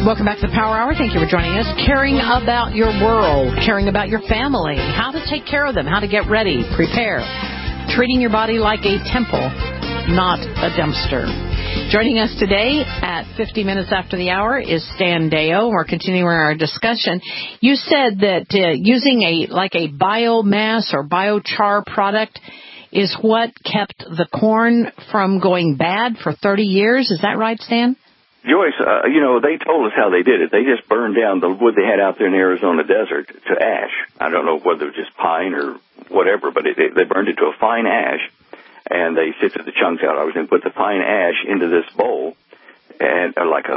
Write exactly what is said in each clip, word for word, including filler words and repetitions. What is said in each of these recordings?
Welcome back to the Power Hour. Thank you for joining us. Caring about your world, caring about your family, how to take care of them, how to get ready, prepare, treating your body like a temple, not a dumpster. Joining us today at fifty minutes after the hour is Stan Deyo. We're continuing our discussion. You said that uh, using a like a biomass or biochar product is what kept the corn from going bad for thirty years. Is that right, Stan? Joyce, uh, you know, they told us how they did it. They just burned down the wood they had out there in the Arizona desert to ash. I don't know whether it was just pine or whatever, but it, it, they burned it to a fine ash, and they sifted the chunks out. I was going to put the fine ash into this bowl, and uh, like a,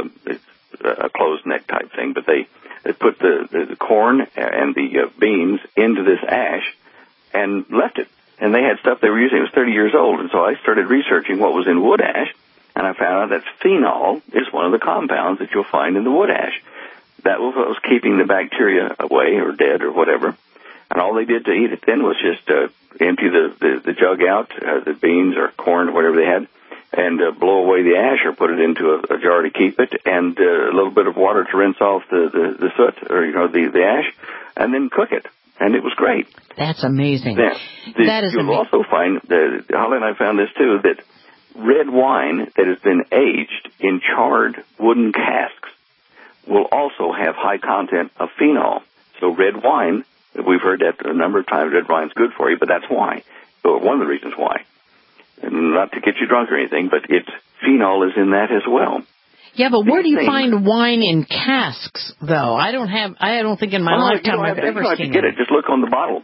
a closed neck type thing, but they, they put the, the, the corn and the uh, beans into this ash and left it. And they had stuff they were using. It was thirty years old, and so I started researching what was in wood ash. And I found out that phenol is one of the compounds that you'll find in the wood ash. That was what was keeping the bacteria away or dead or whatever. And all they did to eat it then was just uh, empty the, the, the jug out, uh, the beans or corn or whatever they had, and uh, blow away the ash or put it into a, a jar to keep it, and uh, a little bit of water to rinse off the, the, the soot or, you know, the, the ash, and then cook it. And it was great. That's amazing. Now, the, that is you'll amazing. also find, uh, Holly and I found this too, that red wine that has been aged in charred wooden casks will also have high content of phenol. So red wine, we've heard that a number of times, red wine's good for you, but that's why. So one of the reasons why. And not to get you drunk or anything, but it's phenol is in that as well. Yeah, but where do you find wine in casks, though? I don't have, I don't think in my well, lifetime I've ever you don't seen have to get it. it. Just look on the bottle.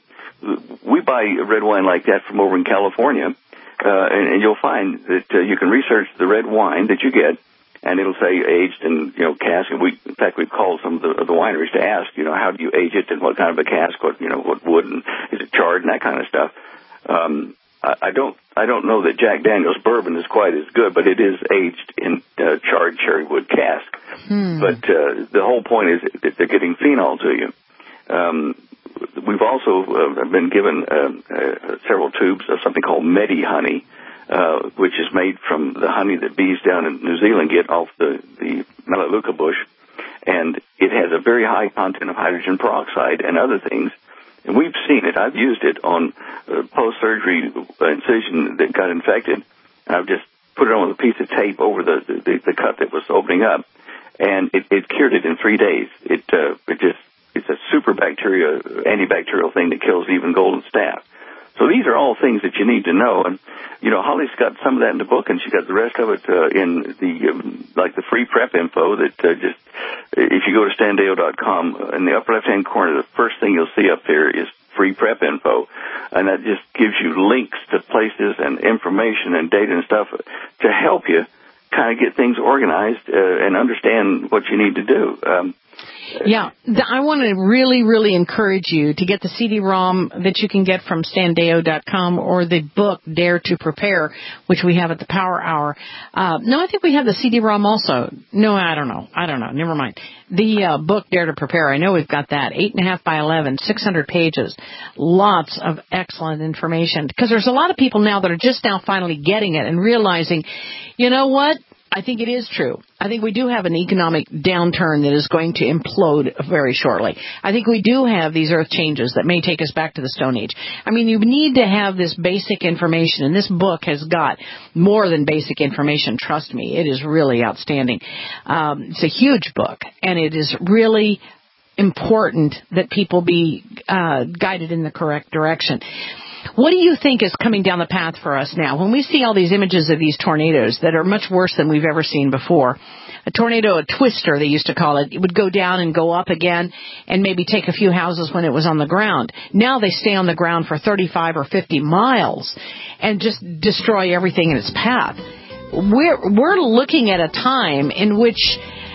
We buy red wine like that from over in California. Uh, and, and you'll find that uh, you can research the red wine that you get, and it'll say aged in, you know, cask. And we, in fact, we've called some of the, of the wineries to ask, you know, how do you age it, and what kind of a cask, what, you know, what wood, and is it charred, and that kind of stuff. Um, I, I don't, I don't know that Jack Daniel's bourbon is quite as good, but it is aged in uh, charred cherry wood cask. Hmm. But uh, the whole point is that they're getting phenol to you. Um, We've also uh, been given uh, uh, several tubes of something called Medi honey, uh, which is made from the honey that bees down in New Zealand get off the, the Melaleuca bush. And it has a very high content of hydrogen peroxide and other things. And we've seen it. I've used it on uh, post-surgery incision that got infected. And I've just put it on with a piece of tape over the, the, the cut that was opening up. And it, it cured it in three days. It, uh, it just... It's a super bacteria, antibacterial thing that kills even golden staph. So these are all things that you need to know. And, you know, Holly's got some of that in the book, and she got the rest of it uh, in the, um, like the free prep info that uh, just, if you go to stan deyo dot com, in the upper left-hand corner, the first thing you'll see up there is free prep info. And that just gives you links to places and information and data and stuff to help you kind of get things organized uh, and understand what you need to do. Um, Yeah, I want to really, really encourage you to get the C D ROM that you can get from stan deyo dot com or the book Dare to Prepare, which we have at the Power Hour. Uh, no, I think we have the C D ROM also. No, I don't know. I don't know. Never mind. The uh, book Dare to Prepare, I know we've got that. Eight and a half by eleven, six hundred pages. Lots of excellent information. Because there's a lot of people now that are just now finally getting it and realizing, you know what? I think it is true. I think we do have an economic downturn that is going to implode very shortly. I think we do have these earth changes that may take us back to the Stone Age. I mean, you need to have this basic information, and this book has got more than basic information. Trust me, it is really outstanding. Um, it's a huge book, and it is really important that people be uh, guided in the correct direction. What do you think is coming down the path for us now? When we see all these images of these tornadoes that are much worse than we've ever seen before, a tornado, a twister, they used to call it, it would go down and go up again and maybe take a few houses when it was on the ground. Now they stay on the ground for thirty-five or fifty miles and just destroy everything in its path. We're, we're looking at a time in which,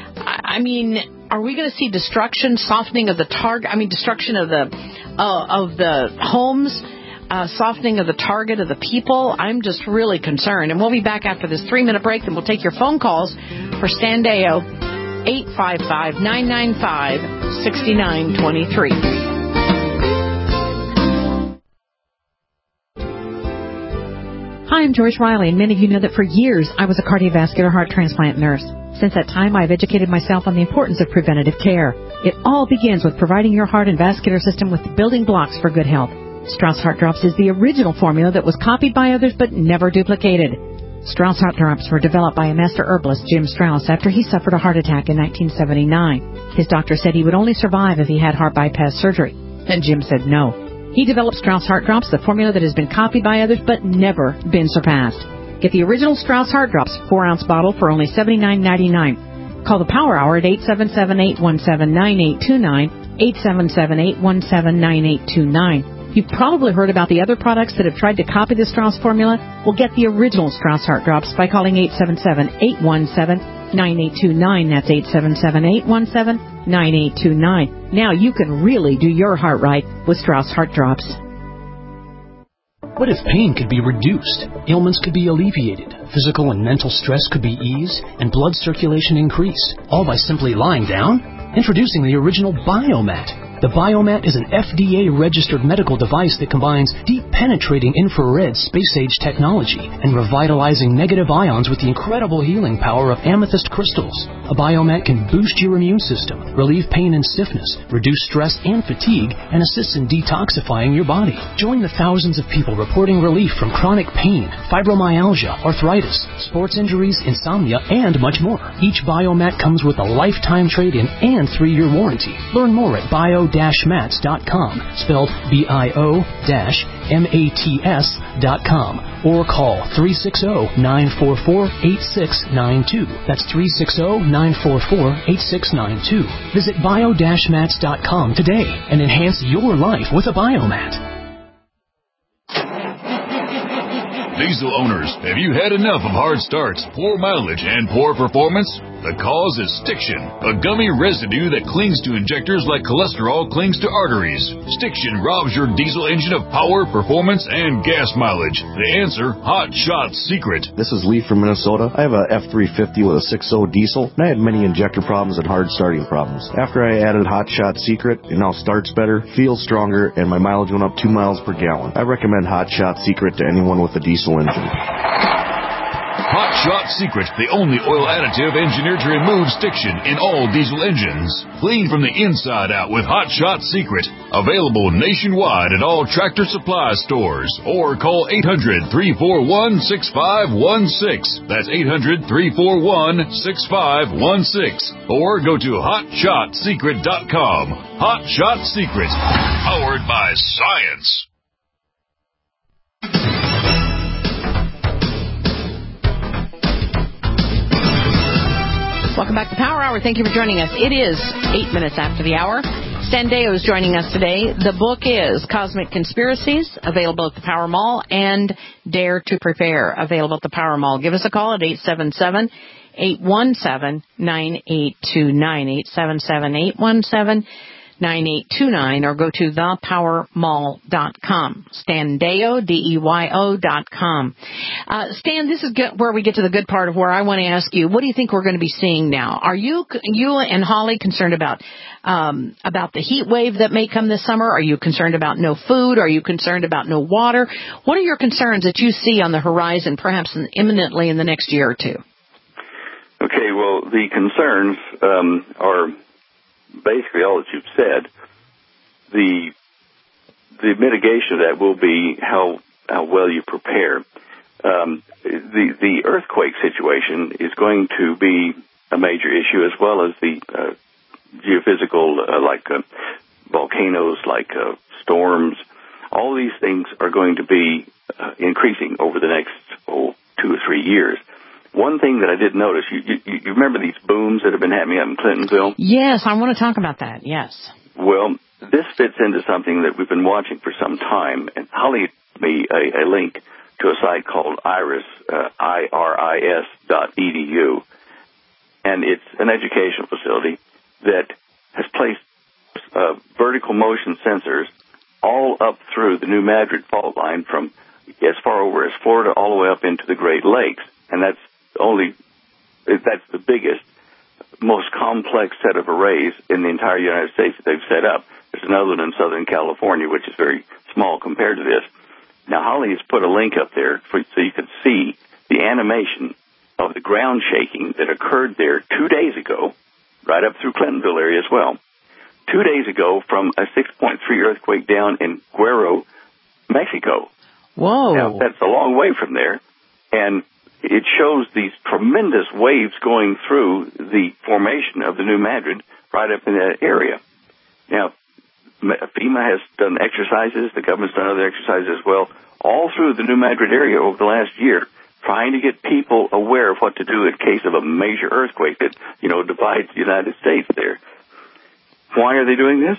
I mean, are we going to see destruction, softening of the target, I mean, destruction of the, uh, of the homes, Uh, softening of the target of the people? I'm just really concerned. And we'll be back after this three-minute break, and we'll take your phone calls for Stan Deyo, eight five five, nine nine five, six nine two three. Hi, I'm Joyce Riley, and many of you know that for years I was a cardiovascular heart transplant nurse. Since that time, I've educated myself on the importance of preventative care. It all begins with providing your heart and vascular system with the building blocks for good health. Strauss Heart Drops is the original formula that was copied by others but never duplicated. Strauss Heart Drops were developed by a master herbalist, Jim Strauss, after he suffered a heart attack in nineteen seventy-nine. His doctor said he would only survive if he had heart bypass surgery, and Jim said no. He developed Strauss Heart Drops, the formula that has been copied by others but never been surpassed. Get the original Strauss Heart Drops four-ounce bottle for only seventy-nine ninety-nine. Call the Power Hour at eight seven seven, eight one seven, nine eight two nine, eight seven seven, eight one seven, nine eight two nine. You've probably heard about the other products that have tried to copy the Strauss formula. Well, get the original Strauss Heart Drops by calling eight seven seven, eight one seven, nine eight two nine. That's eight seven seven, eight one seven, nine eight two nine. Now you can really do your heart right with Strauss Heart Drops. What if pain could be reduced, ailments could be alleviated, physical and mental stress could be eased, and blood circulation increased, all by simply lying down? Introducing the original Biomat. The Biomat is an F D A-registered medical device that combines deep-penetrating infrared space-age technology and revitalizing negative ions with the incredible healing power of amethyst crystals. A Biomat can boost your immune system, relieve pain and stiffness, reduce stress and fatigue, and assists in detoxifying your body. Join the thousands of people reporting relief from chronic pain, fibromyalgia, arthritis, sports injuries, insomnia, and much more. Each Biomat comes with a lifetime trade-in and three-year warranty. Learn more at bio mats dot com, spelled B I O M A T S dot com, or call three six zero, nine four four, eight six nine two. That's three six zero, nine four four, eight six nine two. Visit bio mats dot com today and enhance your life with a Biomat. Diesel owners, have you had enough of hard starts, poor mileage, and poor performance? The cause is Stiction, a gummy residue that clings to injectors like cholesterol clings to arteries. Stiction robs your diesel engine of power, performance, and gas mileage. The answer, Hot Shot Secret. This is Lee from Minnesota. I have a F three fifty with a six point oh diesel, and I had many injector problems and hard starting problems. After I added Hot Shot Secret, it now starts better, feels stronger, and my mileage went up two miles per gallon. I recommend Hot Shot Secret to anyone with a diesel engine. Hot Shot Secret, the only oil additive engineered to remove stiction in all diesel engines. Clean from the inside out with Hot Shot Secret. Available nationwide at all Tractor Supply stores. Or call eight hundred, three four one, six five one six. That's eight hundred, three four one, six five one six. Or go to hot shot secret dot com. Hot Shot Secret. Powered by science. Welcome back to Power Hour. Thank you for joining us. It is eight minutes after the hour. Stan Deyo is joining us today. The book is Cosmic Conspiracies, available at the Power Mall, and Dare to Prepare, available at the Power Mall. Give us a call at eight seven seven, eight one seven, nine eight two nine, eight seven seven, eight one seven, nine eight two nine, or go to the power mall dot com. Stan Deyo, D E Y O dot com. Uh, Stan, this is good, where we get to the good part of where I want to ask you, what do you think we're going to be seeing now? Are you, you and Holly concerned about, um, about the heat wave that may come this summer? Are you concerned about no food? Are you concerned about no water? What are your concerns that you see on the horizon, perhaps imminently in the next year or two? Okay, well, the concerns um, are basically all that you've said. The the mitigation of that will be how how well you prepare. Um, the the earthquake situation is going to be a major issue, as well as the uh, geophysical, uh, like uh, volcanoes, like uh, storms. All these things are going to be uh, increasing over the next oh, two or three years. One thing that I did notice, you, you, you remember these booms that have been happening up in Clintonville? Yes, I want to talk about that, yes. Well, this fits into something that we've been watching for some time, and Holly gave me a, a link to a site called IRIS, uh, I R I S dot E D U, and it's an educational facility that has placed uh, vertical motion sensors all up through the New Madrid fault line from as far over as Florida all the way up into the Great Lakes, and that's only that's the biggest, most complex set of arrays in the entire United States that they've set up. There's another one in Southern California, which is very small compared to this. Now, Holly has put a link up there for, so you can see the animation of the ground shaking that occurred there two days ago, right up through Clintonville area as well, two days ago from a six point three earthquake down in Guerrero, Mexico. Whoa. Now, that's a long way from there, and it shows these tremendous waves going through the formation of the New Madrid right up in that area. Now, FEMA has done exercises, the government's done other exercises as well, all through the New Madrid area over the last year, trying to get people aware of what to do in case of a major earthquake that, you know, divides the United States there. Why are they doing this?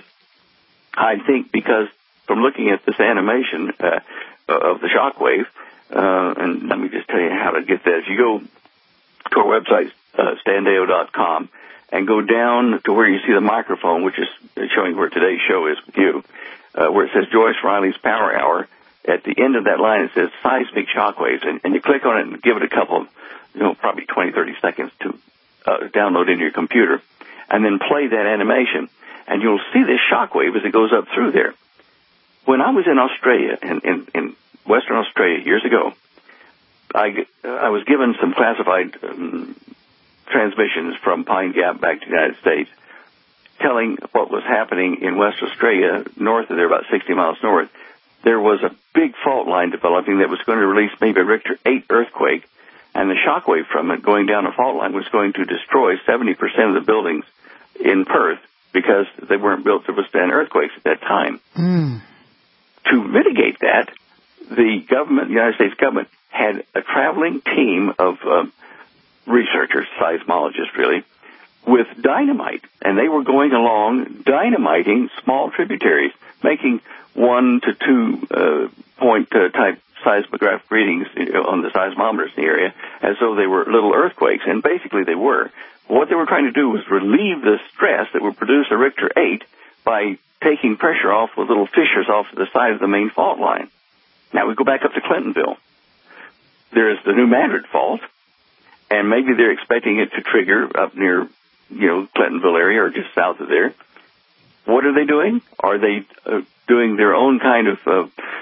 I think because from looking at this animation uh, of the shock wave, uh, and let me just tell you how to get that. If you go to our website, uh, stan deyo dot com, and go down to where you see the microphone, which is showing where today's show is with you, uh, where it says Joyce Riley's Power Hour. At the end of that line, it says seismic shockwaves, and, and you click on it and give it a couple, you know, probably twenty, thirty seconds to uh, download into your computer, and then play that animation, and you'll see this shockwave as it goes up through there. When I was in Australia, in, in, in Western Australia years ago, I, uh, I was given some classified um, transmissions from Pine Gap back to the United States, telling what was happening in West Australia, north of there, about sixty miles north. There was a big fault line developing that was going to release maybe a Richter eight earthquake, and the shockwave from it going down a fault line was going to destroy seventy percent of the buildings in Perth because they weren't built to withstand earthquakes at that time. Mm. To mitigate that, the government, the United States government, had a traveling team of um, researchers, seismologists really, with dynamite, and they were going along dynamiting small tributaries, making one to two uh, point uh, type seismographic readings on the seismometers in the area as though they were little earthquakes, and basically they were. What they were trying to do was relieve the stress that would produce a Richter eight by taking pressure off with little fissures off to the side of the main fault line. Now we go back up to Clintonville. There's the New Madrid fault, and maybe they're expecting it to trigger up near, you know, Clintonville area or just south of there. What are they doing? Are they uh, doing their own kind of uh,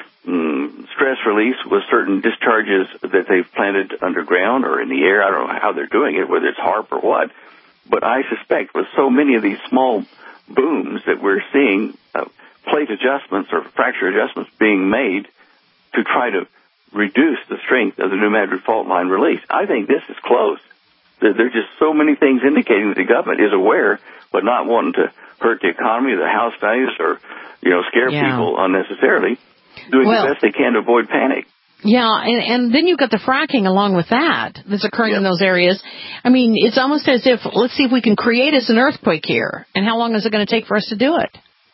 mm, stress release with certain discharges that they've planted underground or in the air? I don't know how they're doing it, whether it's HAARP or what. But I suspect with so many of these small booms that we're seeing uh, plate adjustments or fracture adjustments being made to try to reduce the strength of the New Madrid fault line release. I think this is close. There are just so many things indicating that the government is aware, but not wanting to hurt the economy, the house values, or, you know, scare yeah. people unnecessarily, doing well, the best they can to avoid panic. Yeah, and, and then you've got the fracking along with that that's occurring yep. in those areas. I mean, it's almost as if, let's see if we can create us an earthquake here. And how long is it going to take for us to do it?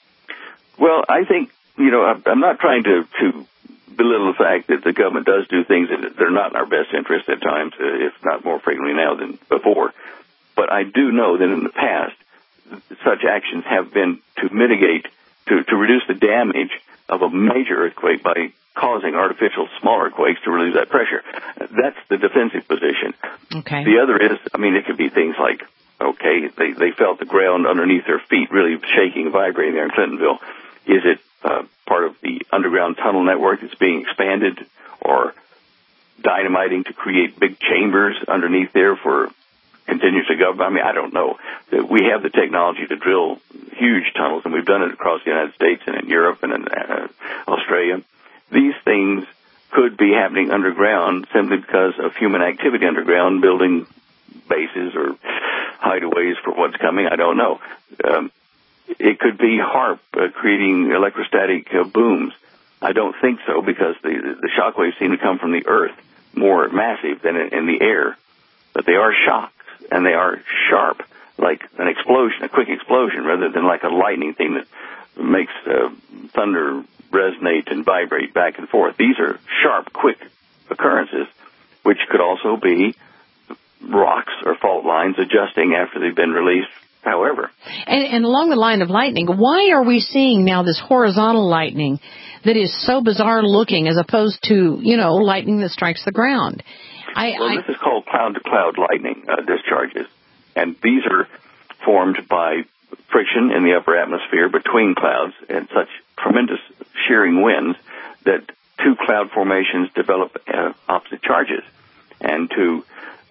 Well, I think, you know, I'm not trying to, to belittle the fact that the government does do things that are not in our best interest at times, if not more frequently now than before. But I do know that in the past, such actions have been to mitigate, to, to reduce the damage of a major earthquake by causing artificial small earthquakes to relieve that pressure. That's the defensive position. Okay. The other is, I mean, it could be things like, okay, they, they felt the ground underneath their feet really shaking and vibrating there in Clintonville. Is it uh, part of the underground tunnel network that's being expanded, or dynamiting to create big chambers underneath there for continuous government? I mean, I don't know. We have the technology to drill huge tunnels, and we've done it across the United States and in Europe and in uh, Australia. These things could be happening underground simply because of human activity underground, building bases or hideaways for what's coming. I don't know. Um, it could be HAARP uh, creating electrostatic uh, booms. I don't think so, because the, the shock waves seem to come from the earth, more massive than in, in the air. But they are shocks, and they are sharp, like an explosion, a quick explosion, rather than like a lightning thing that makes uh, thunder resonate and vibrate back and forth. These are sharp, quick occurrences, which could also be rocks or fault lines adjusting after they've been released, however. And, and along the line of lightning, why are we seeing now this horizontal lightning that is so bizarre looking as opposed to, you know, lightning that strikes the ground? I, well, I, this is called cloud-to-cloud lightning uh, discharges, and these are formed by friction in the upper atmosphere between clouds and such tremendous shearing winds that two cloud formations develop uh, opposite charges. And to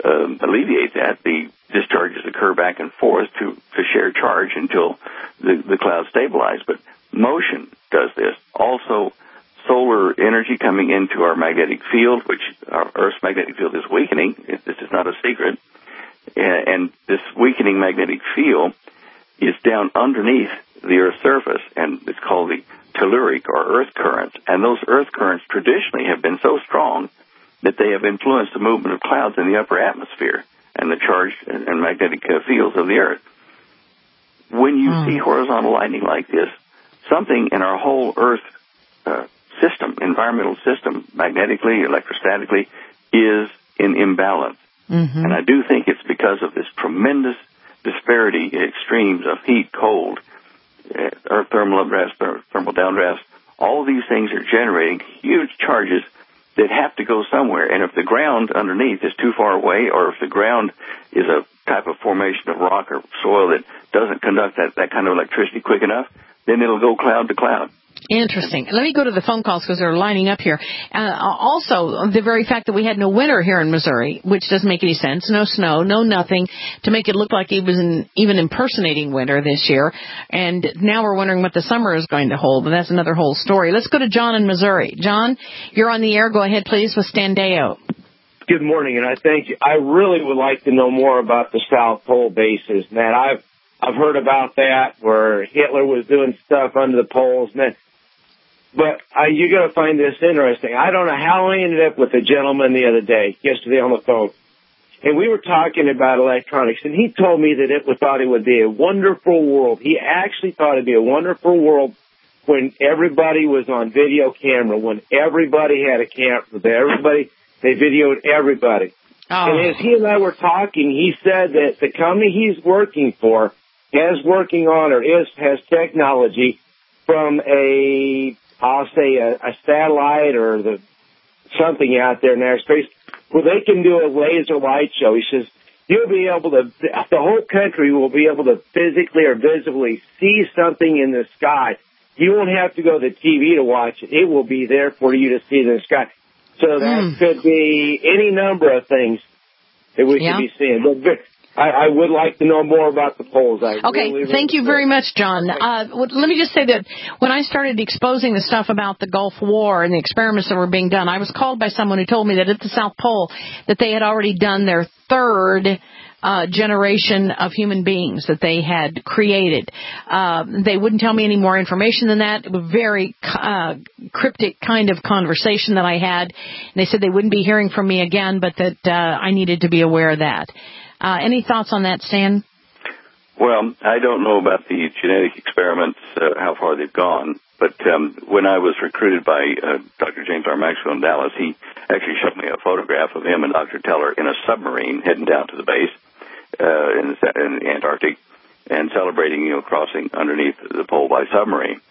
um, alleviate that, the discharges occur back and forth to, to share charge until the, the clouds stabilize. But motion does this. Also, solar energy coming into our magnetic field, which our Earth's magnetic field is weakening. This is not a secret. And this weakening magnetic field is down underneath the Earth's surface, and it's called the telluric or earth currents. And those earth currents traditionally have been so strong that they have influenced the movement of clouds in the upper atmosphere and the charged and magnetic fields of the Earth. When you mm. see horizontal lightning like this, something in our whole Earth uh, system, environmental system, magnetically, electrostatically, is in imbalance. Mm-hmm. And I do think it's because of this tremendous disparity, extremes of heat, cold, uh, earth thermal updrafts, thermal downdrafts. All of these things are generating huge charges that have to go somewhere. And if the ground underneath is too far away, or if the ground is a type of formation of rock or soil that doesn't conduct that, that kind of electricity quick enough, then it'll go cloud to cloud. Interesting. Let me go to the phone calls because they're lining up here. Uh, also, the very fact that we had no winter here in Missouri, which doesn't make any sense, no snow, no nothing, to make it look like it was an, even impersonating winter this year. And now we're wondering what the summer is going to hold, and that's another whole story. Let's go to John in Missouri. John, you're on the air. Go ahead, please, with Standeo. Good morning, and I thank you. I really would like to know more about the South Pole bases. Man, I've I've heard about that where Hitler was doing stuff under the poles, man. But uh, you're going to find this interesting. I don't know how I ended up with a gentleman the other day, yesterday on the phone. And we were talking about electronics, and he told me that it was, thought it would be a wonderful world. He actually thought it would be a wonderful world when everybody was on video camera, when everybody had a camera, everybody, they videoed everybody. Oh. And as he and I were talking, he said that the company he's working for is working on or is has technology from a I'll say a, a satellite or the something out there in outer space where they can do a laser light show. He says, you'll be able to, the whole country will be able to physically or visibly see something in the sky. You won't have to go to the T V to watch it. It will be there for you to see in the sky. So that mm. could be any number of things that we yeah. could be seeing. But I, I would like to know more about the polls. I okay, really, really thank you very much, John. Uh, let me just say that when I started exposing the stuff about the Gulf War and the experiments that were being done, I was called by someone who told me that at the South Pole that they had already done their third uh, generation of human beings that they had created. Uh, they wouldn't tell me any more information than that. It was a very uh, cryptic kind of conversation that I had. And they said they wouldn't be hearing from me again, but that uh, I needed to be aware of that. Uh, any thoughts on that, Stan? Well, I don't know about the genetic experiments, uh, how far they've gone, but um, when I was recruited by uh, Doctor James R. Maxwell in Dallas, he actually showed me a photograph of him and Doctor Teller in a submarine heading down to the base uh, in, the, in the Antarctic and celebrating, you know, crossing underneath the pole by submarine.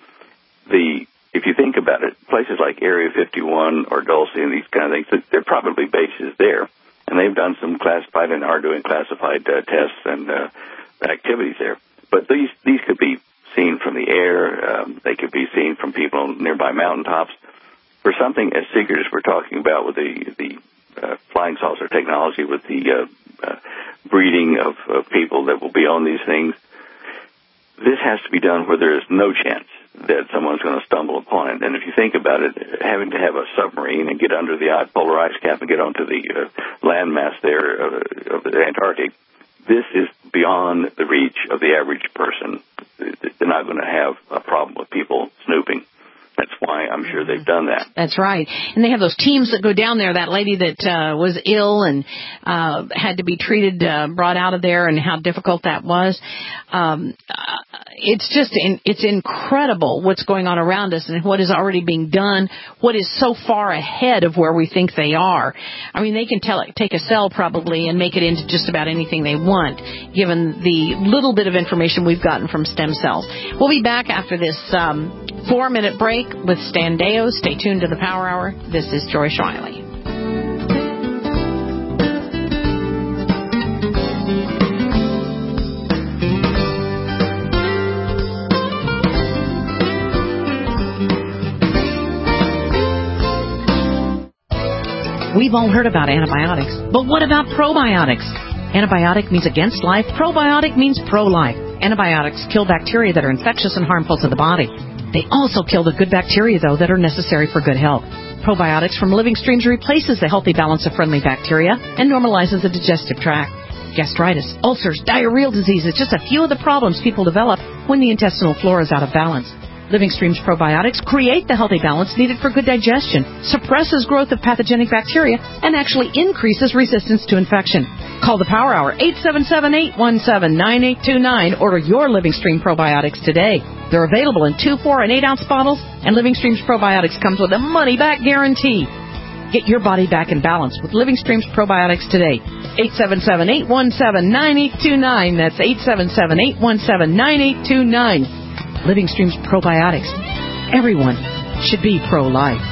The If you think about it, places like Area fifty-one or Dulce and these kind of things, they're probably bases there. And they've done some classified and are doing classified uh, tests and uh, activities there. But these these could be seen from the air. Um, they could be seen from people on nearby mountaintops. For something as secret as we're talking about with the the uh, flying saucer technology, with the uh, uh, breeding of, of people that will be on these things, this has to be done where there is no chance that someone's going to stumble upon it. And if you think about it, having to have a submarine and get under the polar ice cap and get onto the uh, landmass there of, of the Antarctic, this is beyond the reach of the average person. They're not going to have a problem with people snooping. That's why I'm sure they've done that. That's right. And they have those teams that go down there. That lady that uh, was ill and uh, had to be treated, uh, brought out of there, and how difficult that was. Um, uh, it's just, in, it's incredible what's going on around us and what is already being done, what is so far ahead of where we think they are. I mean, they can tell it, take a cell probably and make it into just about anything they want, given the little bit of information we've gotten from stem cells. We'll be back after this um, four-minute break with Standeo. Stay tuned to the Power Hour. This is Joyce Riley. We've all heard about antibiotics, but what about probiotics? Antibiotic means against life. Probiotic means pro-life. Antibiotics kill bacteria that are infectious and harmful to the body. They also kill the good bacteria, though, that are necessary for good health. Probiotics from Living Streams replaces the healthy balance of friendly bacteria and normalizes the digestive tract. Gastritis, ulcers, diarrheal diseases, just a few of the problems people develop when the intestinal flora is out of balance. Living Streams probiotics create the healthy balance needed for good digestion, suppresses growth of pathogenic bacteria, and actually increases resistance to infection. Call the Power Hour, eight seven seven, eight one seven, nine eight two nine. Order your Living Stream probiotics today. They're available in two, four, and eight ounce bottles, and Living Streams probiotics comes with a money-back guarantee. Get your body back in balance with Living Streams probiotics today. eight seven seven, eight one seven, nine eight two nine. That's eight seven seven, eight one seven, nine eight two nine. Living Streams probiotics. Everyone should be pro-life.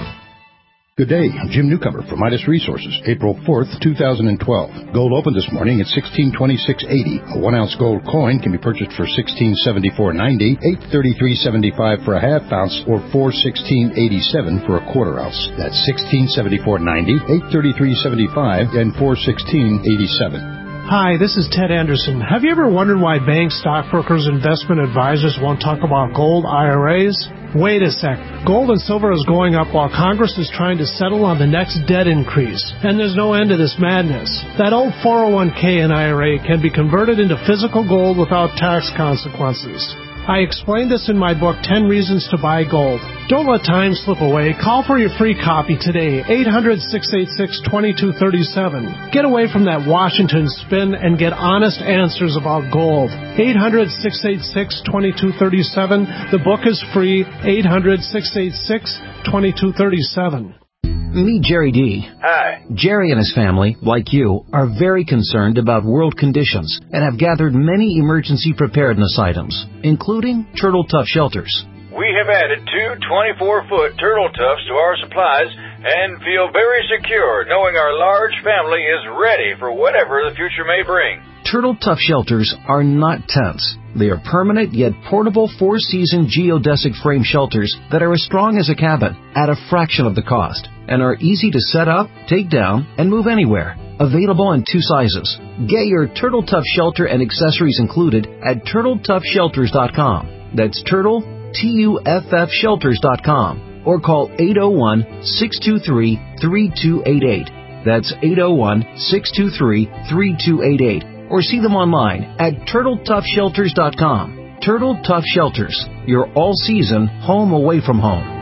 Good day. I'm Jim Newcomer from Midas Resources, April fourth, two thousand twelve. Gold opened this morning at sixteen twenty-six eighty. A one-ounce gold coin can be purchased for sixteen seventy-four ninety, eight thirty-three seventy-five for a half ounce, or four sixteen eighty-seven for a quarter ounce. That's sixteen seventy-four ninety, eight thirty-three seventy-five, and four sixteen eighty-seven. Hi, this is Ted Anderson. Have you ever wondered why banks, stockbrokers, investment advisors won't talk about gold I R As? Wait a sec. Gold and silver is going up while Congress is trying to settle on the next debt increase. And there's no end to this madness. That old four oh one k and I R A can be converted into physical gold without tax consequences. I explained this in my book, ten Reasons to Buy Gold. Don't let time slip away. Call for your free copy today, eight hundred, six eight six, two two three seven. Get away from that Washington spin and get honest answers about gold. eight hundred, six eight six, two two three seven. The book is free, eight hundred, six eight six, two two three seven. Meet Jerry D. Hi. Jerry and his family, like you, are very concerned about world conditions and have gathered many emergency preparedness items, including Turtle Tough shelters. We have added two twenty-four foot Turtle Toughs to our supplies and feel very secure knowing our large family is ready for whatever the future may bring. Turtle Tough shelters are not tents. They are permanent yet portable four-season geodesic frame shelters that are as strong as a cabin at a fraction of the cost and are easy to set up, take down, and move anywhere. Available in two sizes. Get your Turtle Tough shelter and accessories included at turtle tough shelters dot com. That's Turtle, T U F F shelters dot com. Or call eight oh one, six two three, three two eight eight. That's eight oh one, six two three, three two eight eight. Or see them online at turtle tough shelters dot com. Turtle Tough Shelters, your all-season home away from home.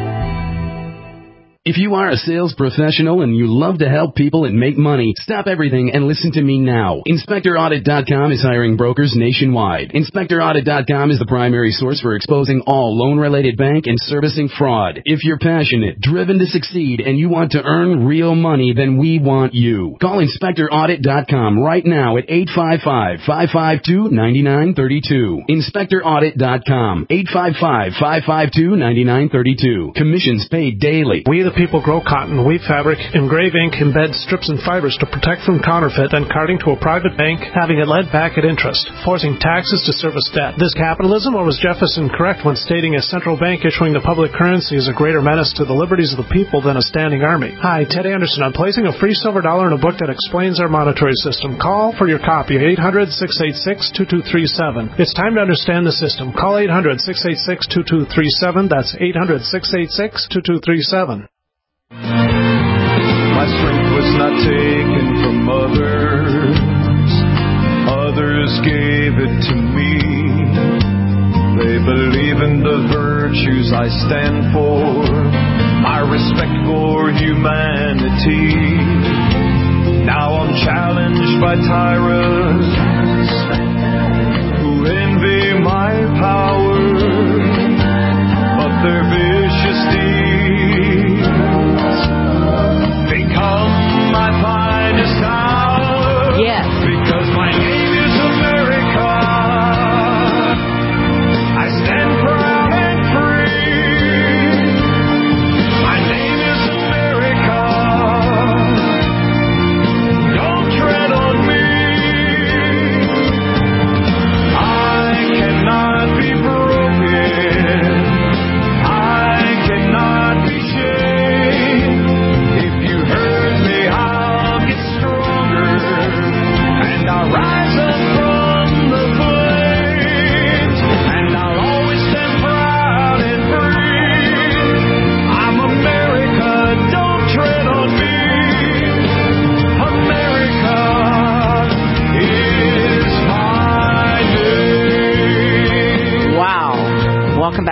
If you are a sales professional and you love to help people and make money, stop everything and listen to me now. Inspector Audit dot com is hiring brokers nationwide. Inspector Audit dot com is the primary source for exposing all loan-related bank and servicing fraud. If you're passionate, driven to succeed, and you want to earn real money, then we want you. Call Inspector Audit dot com right now at eight five five, five five two, nine nine three two. Inspector Audit dot com, eight five five, five five two, nine nine three two. Commissions paid daily. We the people grow cotton, weave fabric, engrave ink, embed strips and fibers to protect from counterfeit, then carting to a private bank, having it lent back at interest, forcing taxes to service debt. This capitalism, or was Jefferson correct when stating a central bank issuing the public currency is a greater menace to the liberties of the people than a standing army? Hi, Ted Anderson. I'm placing a free silver dollar in a book that explains our monetary system. Call for your copy, eight hundred, six eight six, two two three seven. It's time to understand the system. Call eight hundred, six eight six, two two three seven. That's eight hundred, six eight six, two two three seven. My strength was not taken from others. Others gave it to me. They believe in the virtues I stand for. My respect for humanity. Now I'm challenged by tyrants who envy my power, but their vicious deeds become my finest hour. Yes. Because my name is America. I stand proud and free. My name is America. Don't tread on me. I cannot be broken.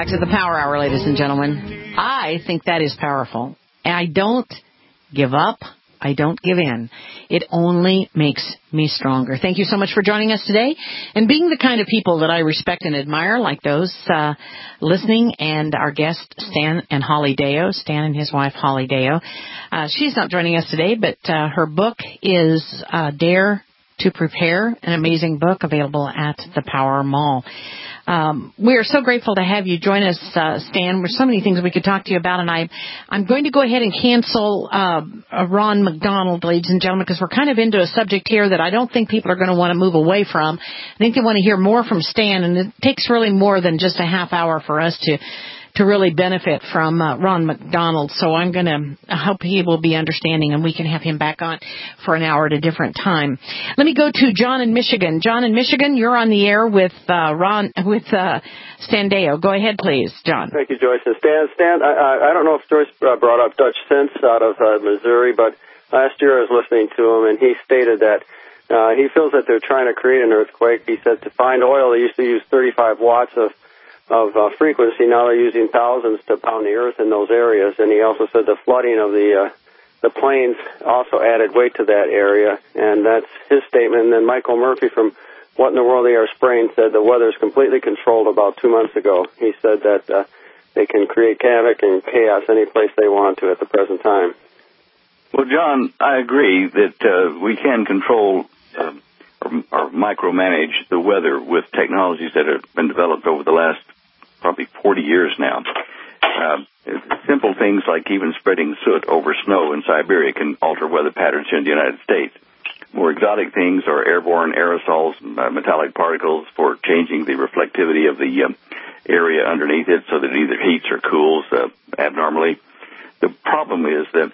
to the Power Hour, ladies and gentlemen. I think that is powerful. I don't give up. I don't give in. It only makes me stronger. Thank you so much for joining us today and being the kind of people that I respect and admire, like those uh, listening and our guest, Stan and Holly Deo, Stan and his wife, Holly Deo. Uh, she's not joining us today, but uh, her book is uh, Dare to Prepare, an amazing book available at the Power Mall. Um, we are so grateful to have you join us, uh, Stan. There's so many things we could talk to you about, and I, I'm going to go ahead and cancel uh, Ron McDonald, ladies and gentlemen, because we're kind of into a subject here that I don't think people are going to want to move away from. I think they want to hear more from Stan, and it takes really more than just a half hour for us to to really benefit from uh, Ron McDonald. So I'm going to I hope he will be understanding, and we can have him back on for an hour at a different time. Let me go to John in Michigan. John in Michigan, you're on the air with uh, Ron with uh, Stan Deo. Go ahead, please, John. Thank you, Joyce. And Stan, Stan, I, I, I don't know if Joyce uh, brought up Dutch Sense out of uh, Missouri, but last year I was listening to him, and he stated that uh, he feels that they're trying to create an earthquake. He said to find oil, they used to use thirty-five watts of of uh, frequency. Now they're using thousands to pound the earth in those areas. And he also said the flooding of the uh, the plains also added weight to that area, and that's his statement. And then Michael Murphy from What in the World They Are Spraying said the weather is completely controlled about two months ago. He said that uh, they can create havoc and chaos any place they want to at the present time. Well, John, I agree that uh, we can control uh, or, or micromanage the weather with technologies that have been developed over the last probably forty years now. Uh, simple things like even spreading soot over snow in Siberia can alter weather patterns here in the United States. More exotic things are airborne aerosols, uh, metallic particles for changing the reflectivity of the uh, area underneath it so that it either heats or cools uh, abnormally. The problem is that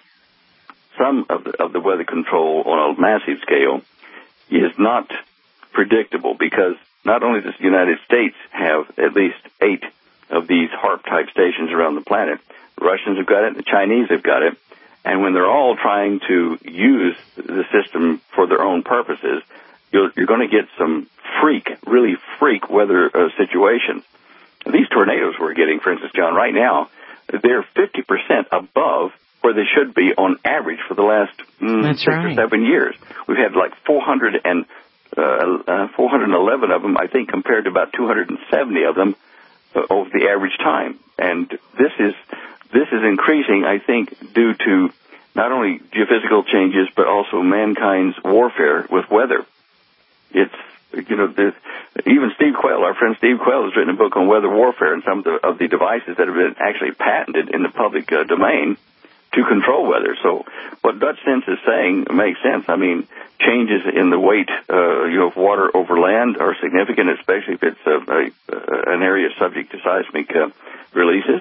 some of the, of the weather control on a massive scale is not predictable, because not only does the United States have at least eight of these HAARP-type stations around the planet, the Russians have got it, the Chinese have got it, and when they're all trying to use the system for their own purposes, you're, you're going to get some freak, really freak weather uh, situations. These tornadoes we're getting, for instance, John, right now, they're fifty percent above where they should be on average for the last mm, six right. or seven years. We've had like four hundred and uh, uh, four hundred eleven of them, I think, compared to about two hundred seventy of them uh, over the average time. And this is this is increasing, I think, due to not only geophysical changes but also mankind's warfare with weather. It's you know, even Steve Quayle, our friend Steve Quayle, has written a book on weather warfare and some of the, of the devices that have been actually patented in the public uh, domain to control weather. So what Dutch Sense is saying makes sense. I mean, changes in the weight uh, you know, of water over land are significant, especially if it's a, a, an area subject to seismic uh, releases.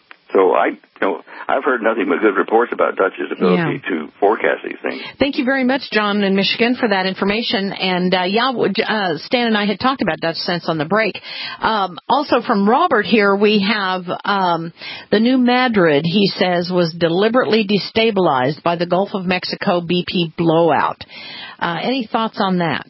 So I, you know, I've heard nothing but good reports about Dutch's ability yeah. to forecast these things. Thank you very much, John in Michigan, for that information. And uh, yeah, uh, Stan and I had talked about Dutch Sense on the break. Um, also from Robert here, we have um, the new Madrid, he says, was deliberately destabilized by the Gulf of Mexico B P blowout. Uh, any thoughts on that?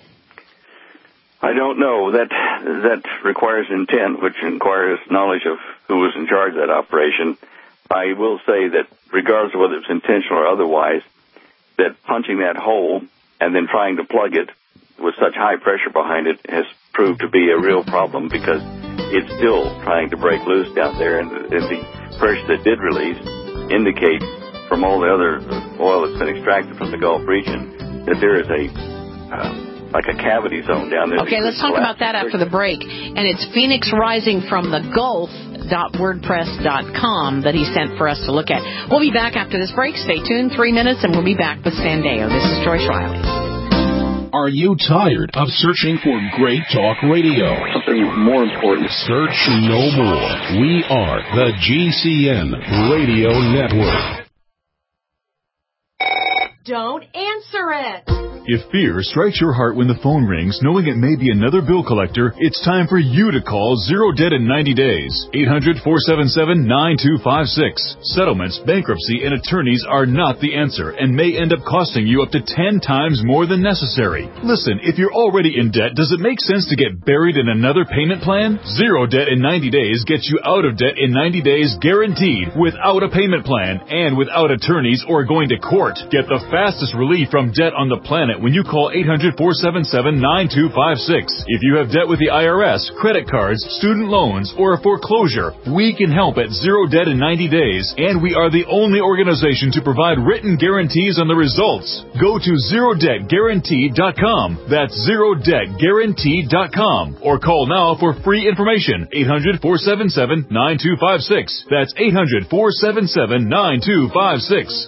I don't know. That that requires intent, which requires knowledge of who was in charge of that operation. I will say that regardless of whether it's intentional or otherwise, that punching that hole and then trying to plug it with such high pressure behind it has proved to be a real problem, because it's still trying to break loose down there, and the, and the pressure that did release indicate from all the other oil that's been extracted from the Gulf region that there is a uh, like a cavity zone down there. Okay, let's talk about that after the break. And it's Phoenix Rising from the Gulf dot wordpress dot com that he sent for us to look at. We'll be back after this break. Stay tuned, three minutes, and we'll be back with Stan Deo. This is Joyce Riley. Are you tired of searching for great talk radio? Something more important. Search no more. We are the G C N Radio Network. Don't answer it. If fear strikes your heart when the phone rings, knowing it may be another bill collector, it's time for you to call Zero Debt in ninety days. eight hundred, four seven seven, nine two five six. Settlements, bankruptcy, and attorneys are not the answer and may end up costing you up to ten times more than necessary. Listen, if you're already in debt, does it make sense to get buried in another payment plan? Zero Debt in ninety days gets you out of debt in ninety days guaranteed, without a payment plan and without attorneys or going to court. Get the fastest relief from debt on the planet when you call eight hundred, four seven seven, nine two five six. If you have debt with the I R S, credit cards, student loans, or a foreclosure, we can help at Zero Debt in ninety days, and we are the only organization to provide written guarantees on the results. Go to zero debt guarantee dot com. That's zero debt guarantee dot com. Or call now for free information. eight hundred, four seven seven, nine two five six. That's eight hundred, four seven seven, nine two five six.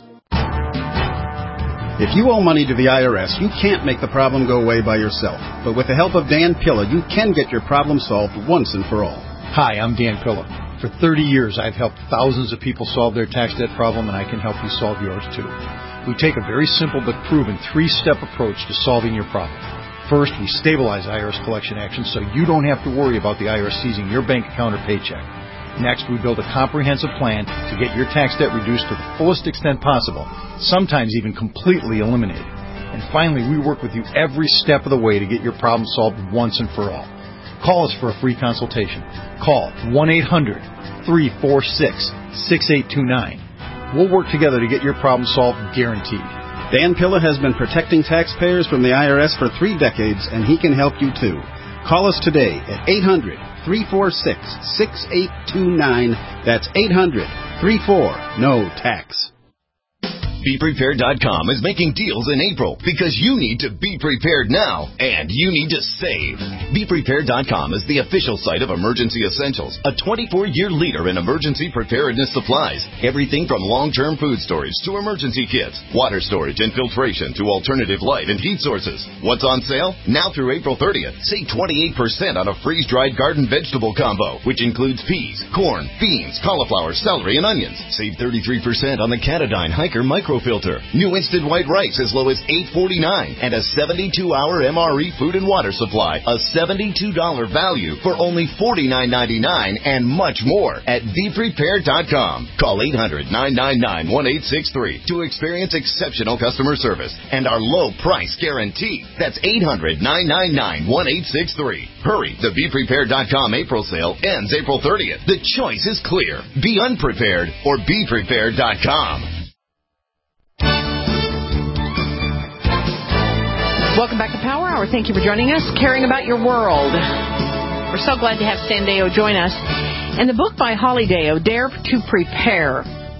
If you owe money to the I R S, you can't make the problem go away by yourself. But with the help of Dan Pilla, you can get your problem solved once and for all. Hi, I'm Dan Pilla. For thirty years, I've helped thousands of people solve their tax debt problem, and I can help you solve yours too. We take a very simple but proven three-step approach to solving your problem. First, we stabilize I R S collection actions so you don't have to worry about the I R S seizing your bank account or paycheck. Next, we build a comprehensive plan to get your tax debt reduced to the fullest extent possible, sometimes even completely eliminated. And finally, we work with you every step of the way to get your problem solved once and for all. Call us for a free consultation. Call one eight hundred, three four six, six eight two nine. We'll work together to get your problem solved, guaranteed. Dan Pilla has been protecting taxpayers from the I R S for three decades, and he can help you too. Call us today at eight hundred, three four six, six eight two nine. That's eight hundred, three four, N O tax. Be Prepared dot com is making deals in April because you need to be prepared now and you need to save. Be Prepared dot com is the official site of Emergency Essentials, a twenty-four year leader in emergency preparedness supplies. Everything from long-term food storage to emergency kits, water storage and filtration to alternative light and heat sources. What's on sale? Now through April thirtieth, save twenty-eight percent on a freeze-dried garden vegetable combo, which includes peas, corn, beans, cauliflower, celery, and onions. Save thirty-three percent on the Catadyne Hiker Micro Filter. New instant white rice as low as eight forty-nine, and a seventy-two hour M R E food and water supply, a seventy-two dollars value for only forty-nine ninety-nine, and much more at Be Prepared dot com. Call eight hundred, nine nine nine, one eight six three to experience exceptional customer service and our low price guarantee. That's eight hundred, nine nine nine, one eight six three. Hurry, the Be Prepared dot com April sale ends April thirtieth. The choice is clear. Be unprepared or Be Prepared dot com. Welcome back to Power Hour. Thank you for joining us, caring about your world. We're so glad to have Stan Deyo join us. And the book by Holly Deyo, Dare to Prepare.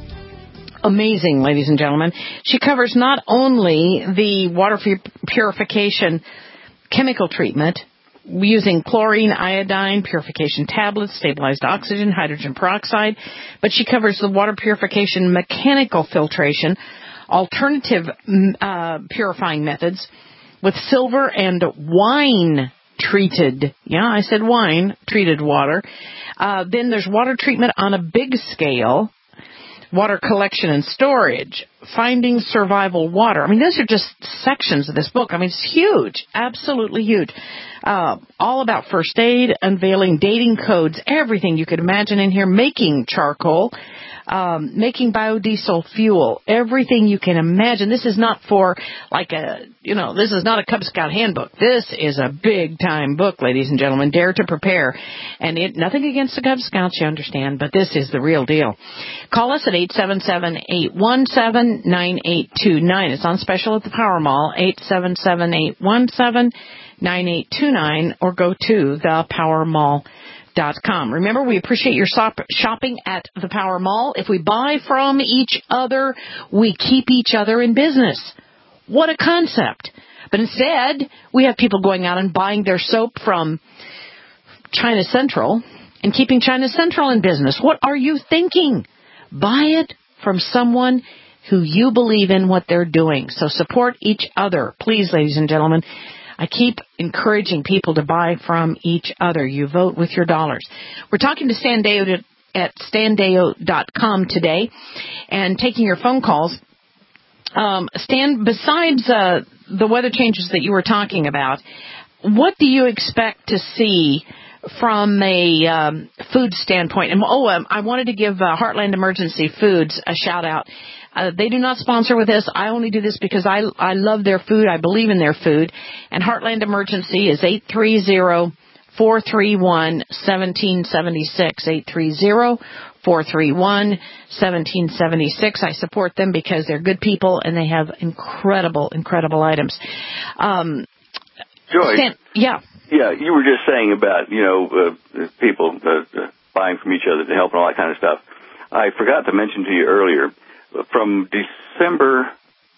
Amazing, ladies and gentlemen. She covers not only the water purification chemical treatment using chlorine, iodine, purification tablets, stabilized oxygen, hydrogen peroxide, but she covers the water purification mechanical filtration, alternative uh, purifying methods, with silver and wine treated, yeah, I said wine, treated water. Uh, then there's water treatment on a big scale, water collection and storage, finding survival water. I mean, those are just sections of this book. I mean, it's huge, absolutely huge. Uh, all about first aid, unveiling dating codes, everything you could imagine in here, making charcoal, Um, making biodiesel fuel, everything you can imagine. This is not for like a, you know, this is not a Cub Scout handbook. This is a big time book, ladies and gentlemen. Dare to Prepare. And it, nothing against the Cub Scouts, you understand, but this is the real deal. Call us at eight seven seven, eight one seven, nine eight two nine. It's on special at the Power Mall, eight seven seven, eight one seven, nine eight two nine, or go to the power mall dot com. Remember, we appreciate your shop- shopping at the Power Mall. If we buy from each other, we keep each other in business. What a concept. But instead, we have people going out and buying their soap from China Central and keeping China Central in business. What are you thinking? Buy it from someone who you believe in what they're doing. So support each other. Please, ladies and gentlemen. I keep encouraging people to buy from each other. You vote with your dollars. We're talking to Stan Deyo at stan deyo dot com today and taking your phone calls. Um, Stan, besides uh, the weather changes that you were talking about, what do you expect to see from a um, food standpoint? And oh, um, I wanted to give uh, Heartland Emergency Foods a shout out. Uh, they do not sponsor with this. I only do this because I I love their food. I believe in their food. And Heartland Emergency is eight three zero, four three one, one seven seven six, eight three zero, four three one, one seven seven six. I support them because they're good people and they have incredible, incredible items. Um, Joyce, Stan, yeah. Yeah, you were just saying about, you know, uh, people uh, uh, buying from each other to help and all that kind of stuff. I forgot to mention to you earlier, from December,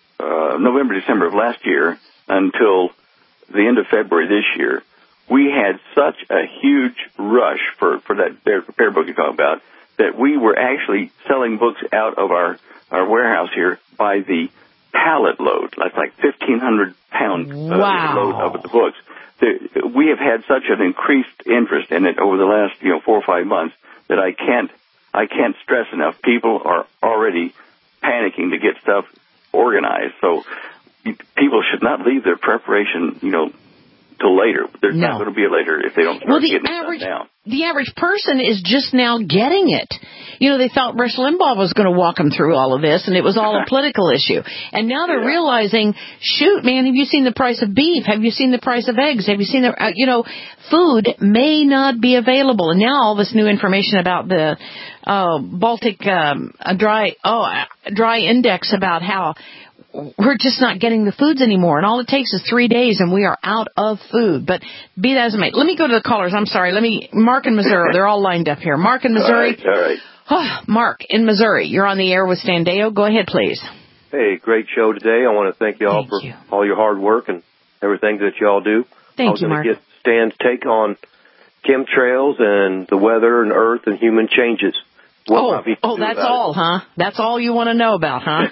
uh, November, December of last year until the end of February this year, we had such a huge rush for, for that Dare to Prepare book you're talking about that we were actually selling books out of our, our warehouse here by the pallet load. That's like fifteen hundred pound uh, wow. load of the books. The, we have had such an increased interest in it over the last, you know, four or five months that I can't, I can't stress enough. People are already panicking to get stuff organized. So people should not leave their preparation, you know, till later. There's no. not going to be a later if they don't start well, the getting average, it done now. The average person is just now getting it. You know, they thought Rush Limbaugh was going to walk them through all of this, and it was all a political issue. And now they're yeah. realizing, shoot, man, have you seen the price of beef? Have you seen the price of eggs? Have you seen the, uh, you know, food may not be available. And now all this new information about the uh, Baltic um, a dry, oh, dry index about how we're just not getting the foods anymore, and all it takes is three days, and we are out of food. But be that as it may, let me go to the callers. I'm sorry. Let me, Mark in Missouri. They're all lined up here. Mark in Missouri. All right. All right. Oh, Mark in Missouri. You're on the air with Stan Deyo. Go ahead, please. Hey, great show today. I want to thank you all thank for you. all your hard work and everything that you all do. Thank you, Mark. I was Mark. going to get Stan's take on chemtrails and the weather and earth and human changes. What oh, oh that's all, it? huh? That's all you want to know about, huh?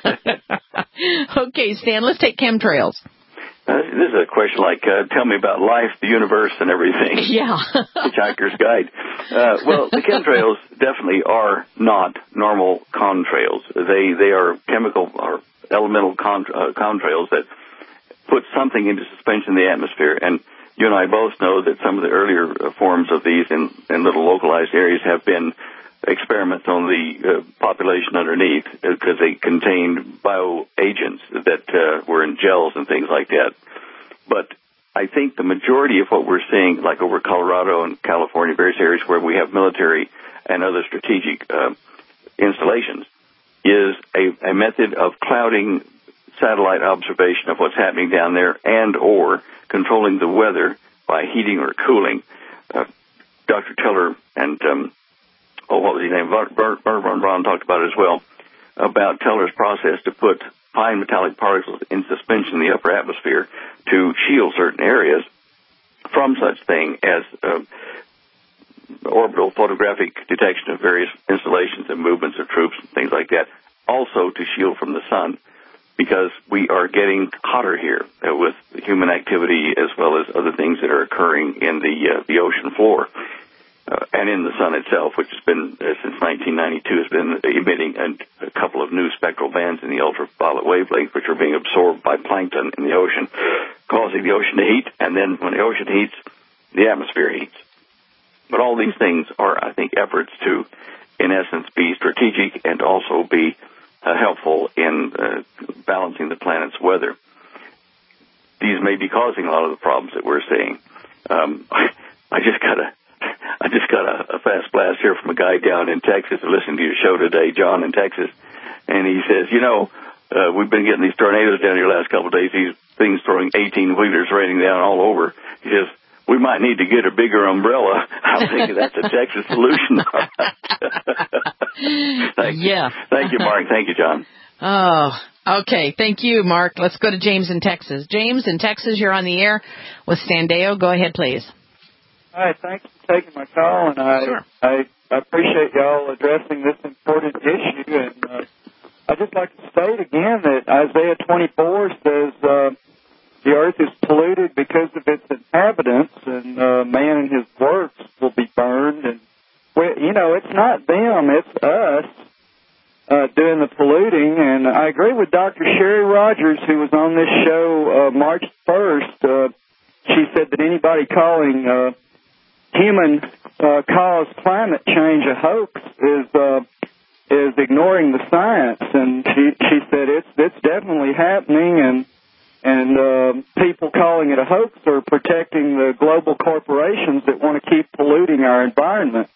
Okay, Stan, let's take chemtrails. Uh, this is a question like, uh, tell me about life, the universe, and everything. Yeah. Hitchhiker's Guide. Uh, well, the chemtrails definitely are not normal contrails. They they are chemical or elemental con- uh, contrails that put something into suspension in the atmosphere. And you and I both know that some of the earlier uh, forms of these in, in little localized areas have been experiments on the uh, population underneath because they contained bioagents that uh, were in gels and things like that. But I think the majority of what we're seeing, like over Colorado and California, various areas where we have military and other strategic uh, installations, is a, a method of clouding satellite observation of what's happening down there and or controlling the weather by heating or cooling. Uh, Doctor Teller and um, oh, what was his name? Bernard von Braun talked about it as well, about Teller's process to put fine metallic particles in suspension in the upper atmosphere to shield certain areas from such thing as uh, orbital photographic detection of various installations and movements of troops and things like that, also to shield from the sun, because we are getting hotter here uh, with human activity as well as other things that are occurring in the uh, the ocean floor. Uh, and in the sun itself, which has been, uh, since nineteen ninety-two, has been emitting a, a couple of new spectral bands in the ultraviolet wavelength, which are being absorbed by plankton in the ocean, causing the ocean to heat, and then when the ocean heats, the atmosphere heats. But all these things are, I think, efforts to, in essence, be strategic and also be uh, helpful in uh, balancing the planet's weather. These may be causing a lot of the problems that we're seeing. Um, I just got a I just got a, a fast blast here from a guy down in Texas who listened to your show today, John in Texas, and he says, you know, uh, we've been getting these tornadoes down here the last couple of days, these things throwing eighteen-wheelers raining down all over. He says, we might need to get a bigger umbrella. I'm thinking that's a Texas solution. Thank you. Yeah. Thank you, Mark. Thank you, John. Oh, okay. Thank you, Mark. Let's go to James in Texas. James in Texas, you're on the air with Stan Deyo. Go ahead, please. Hi, thanks for taking my call, and I sure. I, I appreciate y'all addressing this important issue. And uh, I'd just like to state again that Isaiah twenty-four says uh, the earth is polluted because of its inhabitants, and uh, man and his works will be burned. And we, you know, it's not them, it's us. uh, doing the polluting. And I agree with Doctor Sherry Rogers, who was on this show uh, March first. Uh, she said that anybody calling uh, human-caused uh, climate change a hoax is uh, is ignoring the science. And she she said it's it's definitely happening, and and uh, people calling it a hoax are protecting the global corporations that want to keep polluting our environment.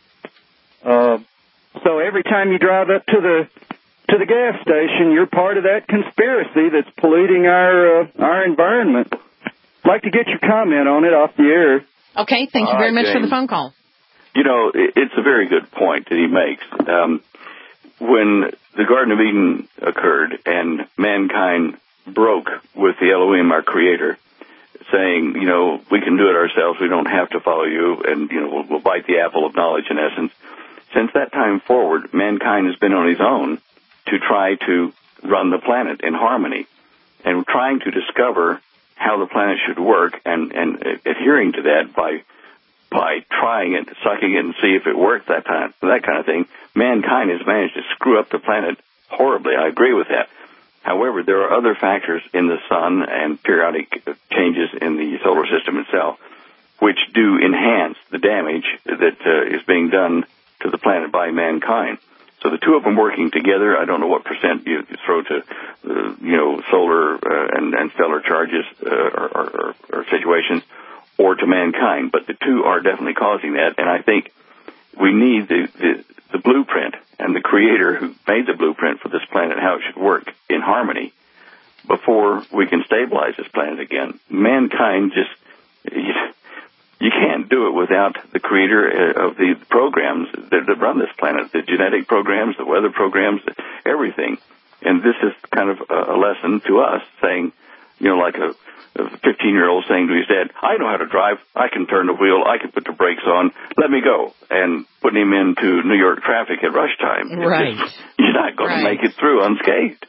Uh, so every time you drive up to the to the gas station, you're part of that conspiracy that's polluting our uh, our environment. I'd like to get your comment on it off the air. Okay, thank you All very right, much James. for the phone call. You know, it- it's a very good point that he makes. Um, when the Garden of Eden occurred and mankind broke with the Elohim, our Creator, saying, you know, we can do it ourselves, we don't have to follow you, and, you know, we'll, we'll bite the apple of knowledge in essence. Since that time forward, mankind has been on his own to try to run the planet in harmony and trying to discover how the planet should work and, and adhering to that by by trying it, sucking it, and see if it works, that kind, that kind of thing. Mankind has managed to screw up the planet horribly. I agree with that. However, there are other factors in the sun and periodic changes in the solar system itself which do enhance the damage that uh, is being done to the planet by mankind. So the two of them working together, I don't know what percent you throw to, uh, you know, solar uh, and, and stellar charges uh, or, or, or situations, or to mankind, but the two are definitely causing that, and I think we need the, the, the blueprint and the Creator who made the blueprint for this planet, how it should work in harmony, before we can stabilize this planet again. Mankind just, you, you can't do it without the Creator of the programs that, that run this planet, the genetic programs, the weather programs, everything. And this is kind of a, a lesson to us, saying, you know, like a a fifteen-year-old saying to his dad, I know how to drive, I can turn the wheel, I can put the brakes on, let me go, and putting him into New York traffic at rush time. Right. Just, you're not going right. to make it through unscathed.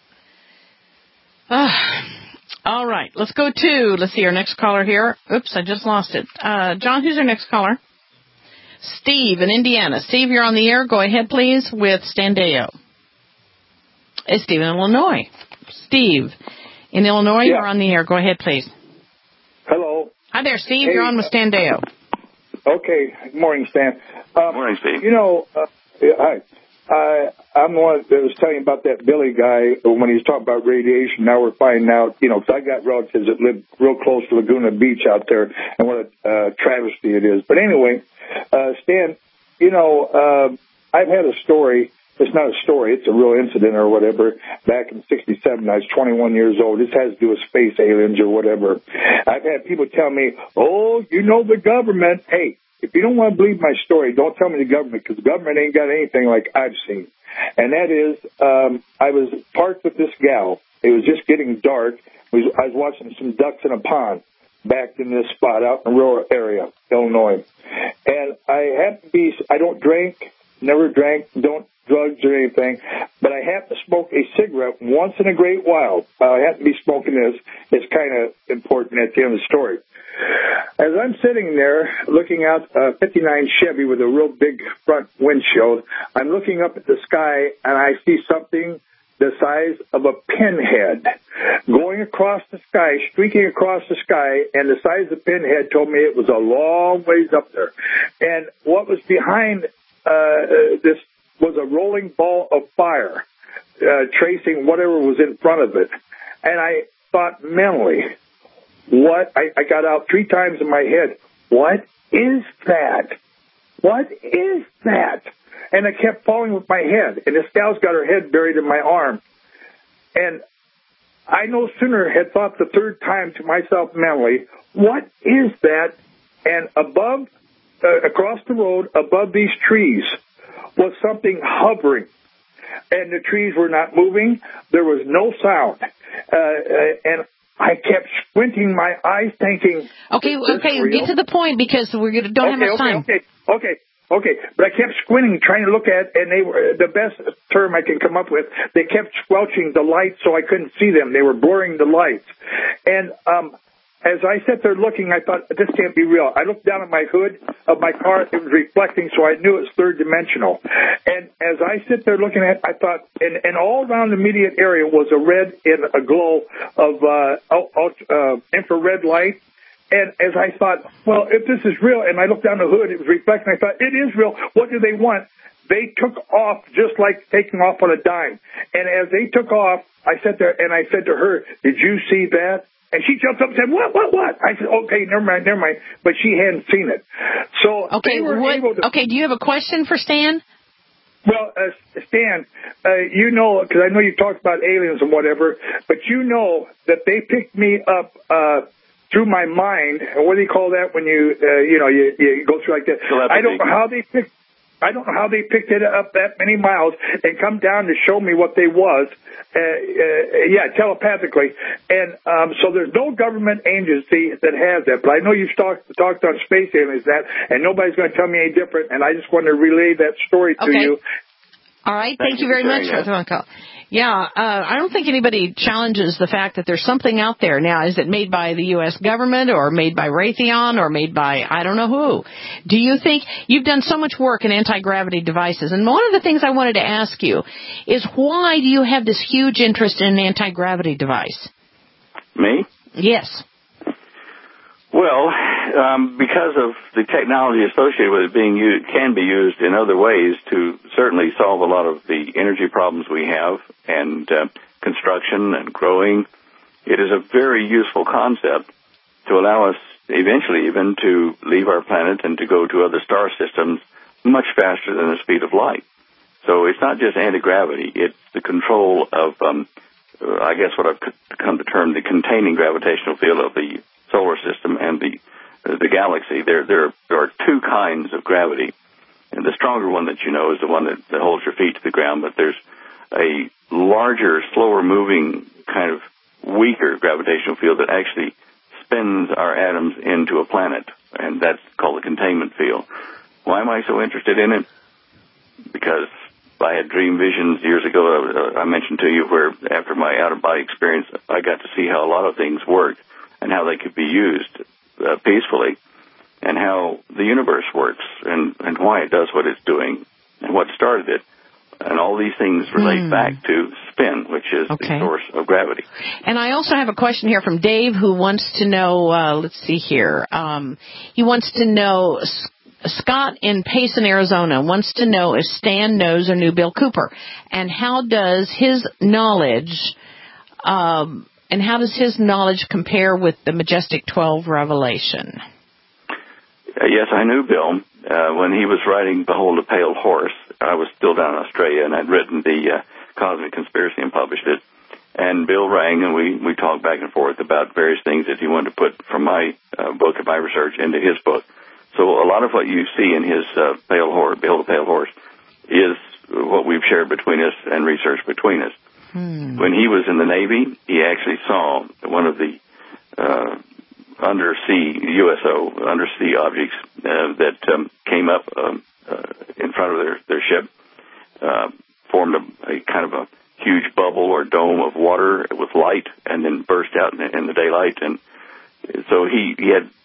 Uh, all right, let's go to, let's see, our next caller here. Oops, I just lost it. Uh, John, who's our next caller? Steve in Indiana. Steve, you're on the air. Go ahead, please, with Standeo. It's Steve in Illinois. Steve. In Illinois, Yeah. you're on the air. Go ahead, please. Hello. Hi there, Steve. Hey. You're on with Standeo. Okay. Good morning, Stan. Um, morning, Steve. You know, uh, yeah, hi. I, I'm the one that was telling you about that Billy guy when he was talking about radiation. Now we're finding out, you know, because I got relatives that live real close to Laguna Beach out there, and what a uh, travesty it is. But anyway, uh, Stan, you know, uh, I've had a story. It's not a story. It's a real incident or whatever. Back in sixty-seven, I was twenty-one years old. This has to do with space aliens or whatever. I've had people tell me, oh, you know the government. Hey, if you don't want to believe my story, don't tell me the government, because the government ain't got anything like I've seen. And that is, um, I was parked with this gal. It was just getting dark. I was, I was watching some ducks in a pond back in this spot out in a rural area, Illinois. And I happened to be, I don't drink, never drank, don't drugs or anything, but I have to smoke a cigarette once in a great while. Uh, I have to be smoking this. It's kind of important at the end of the story. As I'm sitting there looking out a fifty-nine Chevy with a real big front windshield, I'm looking up at the sky and I see something the size of a pinhead going across the sky, streaking across the sky, and the size of the pinhead told me it was a long ways up there. And what was behind uh, this was a rolling ball of fire, uh, tracing whatever was in front of it. And I thought mentally, what, I, I got out three times in my head, what is that? What is that? And I kept falling with my head, and this gal's got her head buried in my arm. And I no sooner had thought the third time to myself mentally, what is that? And above, uh, across the road, above these trees, was something hovering, and the trees were not moving. There was no sound, uh, uh, and I kept squinting my eyes, thinking, Okay, okay, real? get to the point, because we don't okay, have enough okay, time. Okay, okay, okay. But I kept squinting, trying to look at, and they were the best term I can come up with. They kept squelching the lights, so I couldn't see them. They were blurring the lights, and um, as I sat there looking, I thought, this can't be real. I looked down at my hood of my car. It was reflecting, so I knew it was third dimensional. And as I sit there looking at it, I thought, and, and all around the immediate area was a red and a glow of uh, uh, infrared light. And as I thought, well, if this is real, and I looked down the hood, it was reflecting, I thought, it is real. What do they want? They took off just like taking off on a dime. And as they took off, I sat there and I said to her, did you see that? And she jumped up and said, what, what, what? I said, okay, never mind, never mind. But she hadn't seen it. So okay, they were what, able to... Okay, do you have a question for Stan? Well, uh, Stan, uh, you know, because I know you talked about aliens and whatever, but you know that they picked me up uh, through my mind. What do you call that when you, uh, you know, you, you go through like that? Telepathy. I don't know how they picked... I don't know how they picked it up that many miles and come down to show me what they was. Uh, uh, yeah, telepathically. And um, so there's no government agency that has that. But I know you've talked, talked on space aliens that, and nobody's going to tell me any different. And I just want to relay that story to okay. you. All right. Thank, Thank you you very for much sharing for the phone call. Yeah, uh, I don't think anybody challenges the fact that there's something out there. Now, is it made by the U S government or made by Raytheon or made by I don't know who? Do you think you've done so much work in anti-gravity devices? And one of the things I wanted to ask you is why do you have this huge interest in an anti-gravity device? Me? Yes. Well, um, because of the technology associated with it being used, can be used in other ways to certainly solve a lot of the energy problems we have and uh, construction and growing. It is a very useful concept to allow us eventually even to leave our planet and to go to other star systems much faster than the speed of light. So it's not just anti-gravity. It's the control of, um, uh, I guess what I've come to term the containing gravitational field of the solar system and the uh, the galaxy. There, there, there are two kinds of gravity, and the stronger one that you know is the one that, that holds your feet to the ground. But there's a larger, slower-moving kind of weaker gravitational field that actually spins our atoms into a planet, and that's called the containment field. Why am I so interested in it? Because I had dream visions years ago. Uh, I mentioned to you where after my out-of-body experience, I got to see how a lot of things worked and how they could be used uh, peacefully, and how the universe works, and, and why it does what it's doing, and what started it. And all these things relate hmm. back to spin, which is okay. the source of gravity. And I also have a question here from Dave who wants to know, uh, let's see here, um, he wants to know, Scott in Payson, Arizona, wants to know if Stan knows or knew Bill Cooper, and how does his knowledge... Um, And how does his knowledge compare with the Majestic twelve revelation? Uh, yes, I knew Bill. Uh, when he was writing Behold a Pale Horse, I was still down in Australia, and I'd written the uh, Cosmic Conspiracy and published it. And Bill rang, and we, we talked back and forth about various things that he wanted to put from my uh, book and my research into his book. So a lot of what you see in his uh, Pale Horse, Behold a Pale Horse is what we've shared between us and research between us. Hmm. When he was in the Navy, he actually saw one of the uh, undersea U S O undersea objects uh, that um, came up um, uh, in front of their their ship, uh, formed a, a kind of a huge bubble or dome of water with light, and then burst out in the, in the daylight. And so he, he had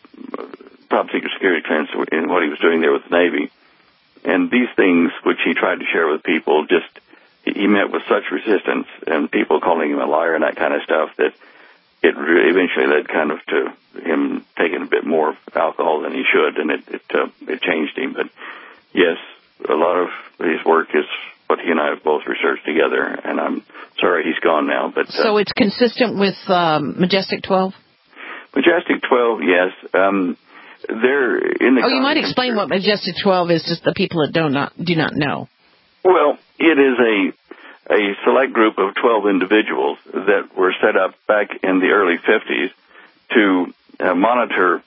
top secret security clearance in what he was doing there with the Navy. And these things, which he tried to share with people, just he met with such resistance and people calling him a liar and that kind of stuff that it eventually led kind of to him taking a bit more alcohol than he should, and it it, uh, it changed him. But yes, a lot of his work is what he and I have both researched together, and I'm sorry he's gone now. But uh, so it's consistent with um, Majestic twelve? Majestic twelve, yes. Um, they're in the. Oh, you might explain what Majestic twelve is, just the people that do not do not know. Well, it is a a select group of twelve individuals that were set up back in the early fifties to uh, monitor,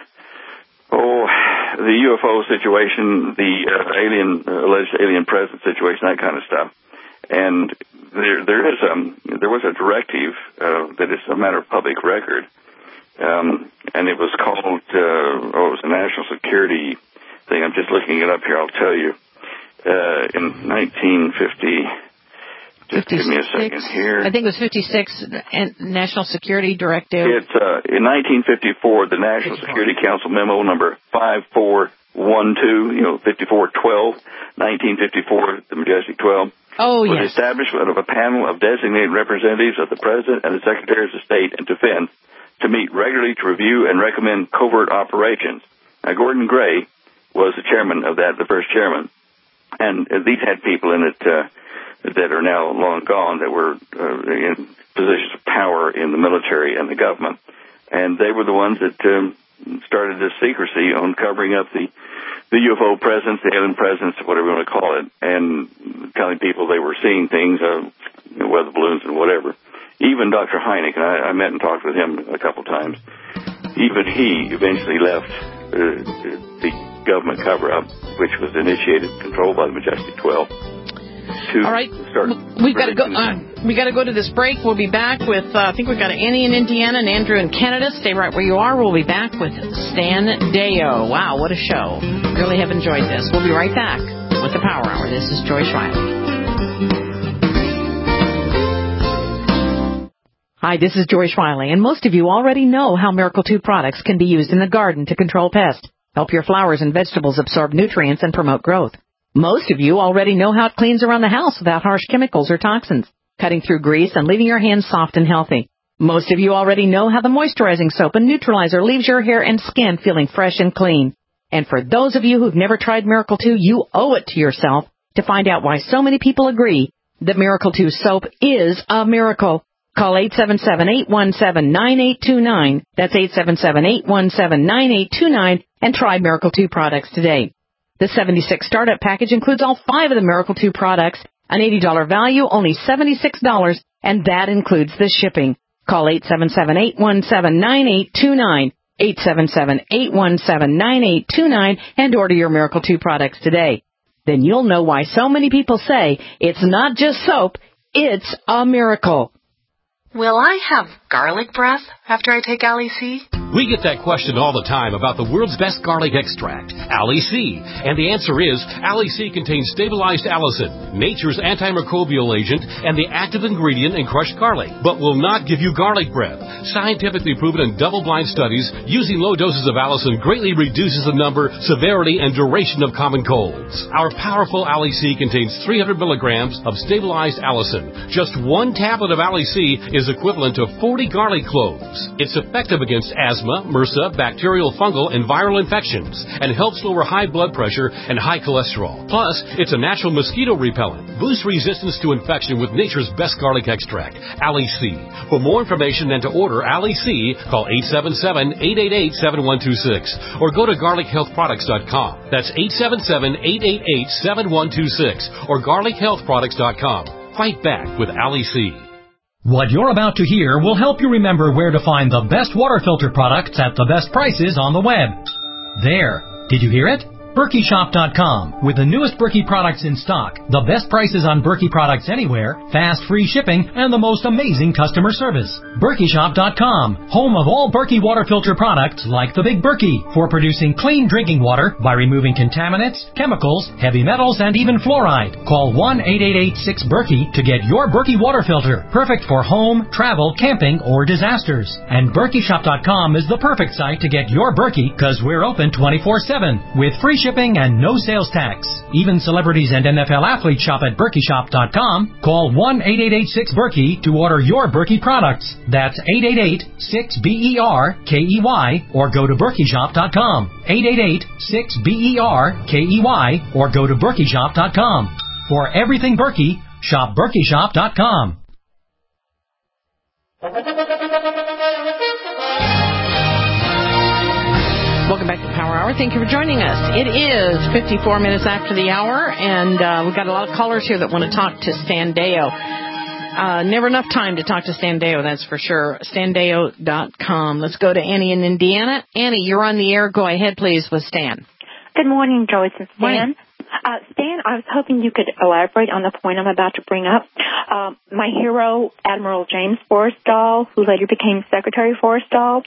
oh, the U F O situation, the uh, alien, uh, alleged alien presence situation, that kind of stuff. And there, there is um, there was a directive uh, that is a matter of public record, um, and it was called, uh, oh, it was a national security thing. I'm just looking it up here. I'll tell you. Uh, in nineteen fifty, Give me a second here. I think it was fifty-six, and National Security Directive. It's uh, in nineteen fifty-four, the National Security Council memo number five four one two, you know, fifty-four twelve, nineteen fifty-four, the Majestic twelve. Oh, was yes. the establishment of a panel of designated representatives of the President and the Secretaries of State and Defense to meet regularly to review and recommend covert operations. Now, Gordon Gray was the chairman of that, the first chairman, and uh, these had people in it uh, that are now long gone that were uh, in positions of power in the military and the government. And they were the ones that um, started this secrecy on covering up the, the U F O presence, the alien presence, whatever you want to call it, and telling people they were seeing things, uh, you know, weather balloons and whatever. Even Doctor Hynek, and I, I met and talked with him a couple times, even he eventually left uh, the government cover-up, which was initiated and controlled by the Majestic twelve. All right, we've got to go. Uh, we got to go to this break. We'll be back with. Uh, I think we've got Annie in Indiana and Andrew in Canada. Stay right where you are. We'll be back with Stan Deyo. Wow, what a show! Really have enjoyed this. We'll be right back with the Power Hour. This is Joyce Riley. Hi, this is Joyce Riley, and most of you already know how Miracle two products can be used in the garden to control pests, help your flowers and vegetables absorb nutrients, and promote growth. Most of you already know how it cleans around the house without harsh chemicals or toxins, cutting through grease and leaving your hands soft and healthy. Most of you already know how the moisturizing soap and neutralizer leaves your hair and skin feeling fresh and clean. And for those of you who've never tried Miracle two, you owe it to yourself to find out why so many people agree that Miracle two soap is a miracle. Call eight seven seven, eight one seven, nine eight two nine. That's eight seven seven, eight one seven, nine eight two nine and try Miracle two products today. The seventy-six startup package includes all five of the Miracle two products, an eighty dollars value, only seventy-six dollars, and that includes the shipping. Call eight seven seven, eight one seven, nine eight two nine, eight seven seven, eight one seven, nine eight two nine, and order your Miracle two products today. Then you'll know why so many people say it's not just soap, it's a miracle. Will I have garlic breath after I take Ali C? We get that question all the time about the world's best garlic extract, Ali C. And the answer is, Ali C contains stabilized allicin, nature's antimicrobial agent, and the active ingredient in crushed garlic, but will not give you garlic breath. Scientifically proven in double-blind studies, using low doses of allicin greatly reduces the number, severity, and duration of common colds. Our powerful Ali C contains three hundred milligrams of stabilized allicin. Just one tablet of Ali C is equivalent to forty garlic cloves. It's effective against asthma, MRSA, bacterial, fungal, and viral infections, and helps lower high blood pressure and high cholesterol. Plus, it's a natural mosquito repellent. Boost resistance to infection with nature's best garlic extract, Ali C. For more information and to order Ali C, call eight seven seven, eight eight eight, seven one two six or go to garlic health products dot com. That's eight seven seven, eight eight eight, seven one two six or garlic health products dot com. Fight back with Ali C. What you're about to hear will help you remember where to find the best water filter products at the best prices on the web. There. Did you hear it? Berkey Shop dot com. With the newest Berkey products in stock, the best prices on Berkey products anywhere, fast free shipping, and the most amazing customer service. Berkey Shop dot com. Home of all Berkey water filter products like the Big Berkey for producing clean drinking water by removing contaminants, chemicals, heavy metals, and even fluoride. Call one eight eight eight, six, Berkey to get your Berkey water filter. Perfect for home, travel, camping, or disasters. And Berkey Shop dot com is the perfect site to get your Berkey because we're open twenty-four seven with free shipping and no sales tax. Even celebrities and N F L athletes shop at Berkey Shop dot com. Call one eight eight eight, six, Berkey to order your Berkey products. That's eight eight eight, six, B E R K E Y or go to Berkey Shop dot com. eight eight eight, six, B E R K E Y or go to Berkey Shop dot com. For everything Berkey, shop Berkey Shop dot com. Welcome back to Power Hour. Thank you for joining us. It is fifty-four minutes after the hour, and uh, we've got a lot of callers here that want to talk to Stan Deyo. Uh, never enough time to talk to Stan Deyo, that's for sure. Stan Deyo dot com. Let's go to Annie in Indiana. Annie, you're on the air. Go ahead, please, with Stan. Good morning, Joyce and Stan. Uh, Stan, I was hoping you could elaborate on the point I'm about to bring up. Uh, my hero, Admiral James Forrestal, who later became Secretary Forrestal,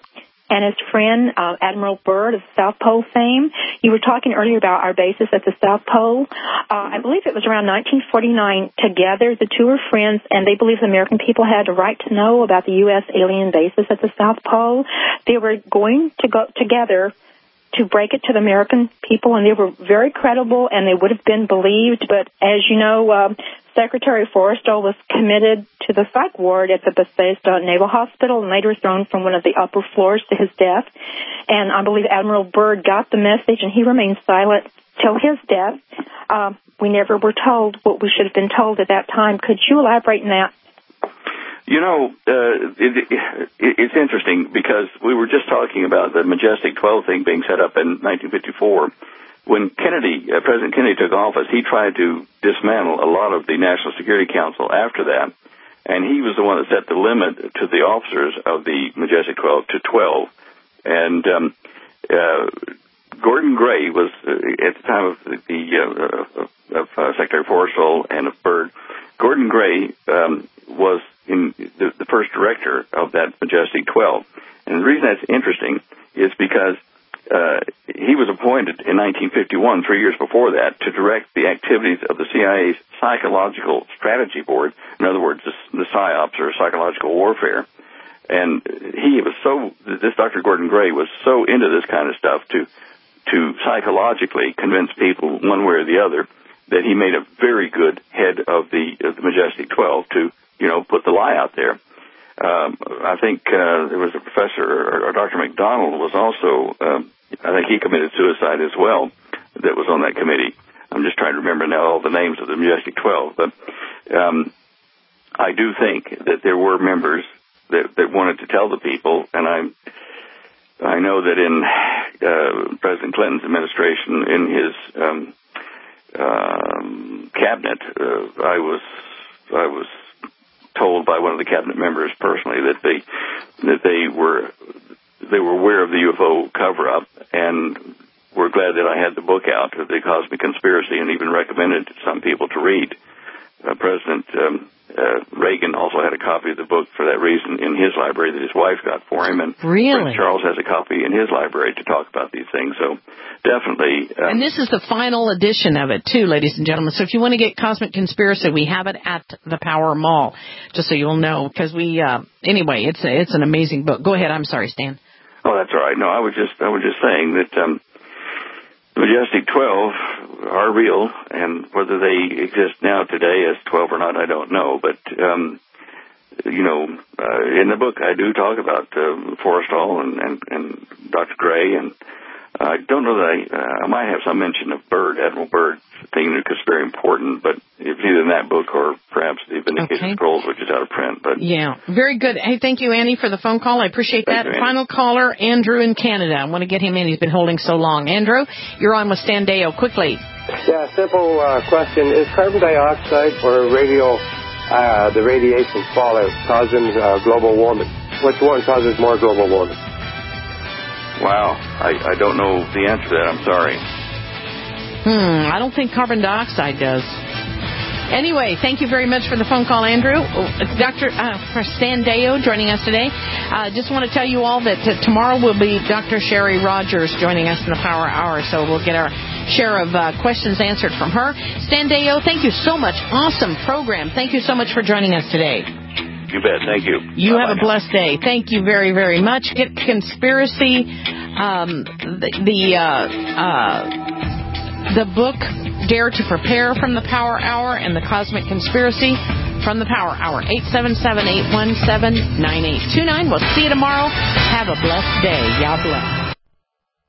and his friend, uh, Admiral Byrd of South Pole fame. You were talking earlier about our bases at the South Pole. Uh, I believe it was around nineteen forty-nine. Together, the two were friends, and they believed the American people had a right to know about the U S alien bases at the South Pole. They were going to go together to break it to the American people, and they were very credible, and they would have been believed. But as you know, uh, Secretary Forrestal was committed to the psych ward at the Bethesda Naval Hospital and later thrown from one of the upper floors to his death. And I believe Admiral Byrd got the message, and he remained silent till his death. Uh, we never were told what we should have been told at that time. Could you elaborate on that? You know, uh, it, it, it's interesting because we were just talking about the Majestic twelve thing being set up in nineteen fifty-four. When Kennedy, uh, President Kennedy took office, he tried to dismantle a lot of the National Security Council after that, and he was the one that set the limit to the officers of the Majestic twelve to twelve. And um, uh, Gordon Gray was, uh, at the time of the uh, of uh, Secretary Forrestal and of Byrd, Gordon Gray um, was in the, the first director of that Majestic twelve. And the reason that's interesting is because Uh, he was appointed in nineteen fifty-one, three years before that, to direct the activities of the C I A's Psychological Strategy Board. In other words, the, the PSYOPs, or psychological warfare. And he was so, this Doctor Gordon Gray was so into this kind of stuff to to psychologically convince people one way or the other that he made a very good head of the, of the Majestic twelve to, you know, put the lie out there. Um, I think uh, there was a professor, or, or Doctor McDonald was also, um, I think he committed suicide as well, that was on that committee. I'm just trying to remember now all the names of the Majestic twelve. But um, I do think that there were members that, that wanted to tell the people, and I I know that in uh, President Clinton's administration, in his um, um, cabinet, uh, I was I was told by one of the cabinet members personally that they that they were they were aware of the U F O cover-up and were glad that I had the book out, The Cosmic Conspiracy, and even recommended some people to read. Uh, President um, uh, Reagan also had a copy of the book for that reason in his library that his wife got for him, and really? Prince Charles has a copy in his library to talk about these things. So definitely. Um, and this is the final edition of it, too, ladies and gentlemen. So if you want to get Cosmic Conspiracy, we have it at the Power Mall, just so you'll know, because we, uh, anyway, it's a, it's an amazing book. Go ahead. I'm sorry, Stan. Oh, that's all right. No, I was just I was just saying that um, the Majestic twelve are real, and whether they exist now today as twelve or not, I don't know. But um, you know, uh, in the book, I do talk about uh, Forrestal and, and, and Doctor Gray, and I don't know that I, uh, I might have some mention of Byrd, Admiral Byrd, thing that's very important, but it's either in that book or perhaps the Vindication okay. Scrolls, which is out of print. But yeah, very good. Hey, thank you, Annie, for the phone call. I appreciate Thank that. You, Final caller, Andrew in Canada. I want to get him in. He's been holding so long. Andrew, you're on with Stan Deyo. Quickly. Yeah, simple uh, question. Is carbon dioxide or radio, uh, the radiation fallout causing uh, global warming? Which one causes more global warming? Wow, I, I don't know the answer to that. I'm sorry. Hmm, I don't think carbon dioxide does. Anyway, thank you very much for the phone call, Andrew. Doctor Uh, for Stan Deyo joining us today. I uh, just want to tell you all that uh, tomorrow will be Doctor Sherry Rogers joining us in the Power Hour, so we'll get our share of uh, questions answered from her. Stan Deyo, thank you so much. Awesome program. Thank you so much for joining us today. You bet. Thank you. You Bye-bye have a blessed day. Thank you very, very much. Get Conspiracy, um, the the, uh, uh, the book Dare to Prepare from the Power Hour, and the Cosmic Conspiracy from the Power Hour. eight seven seven, eight one seven, nine eight two nine. We'll see you tomorrow. Have a blessed day. Y'all bless.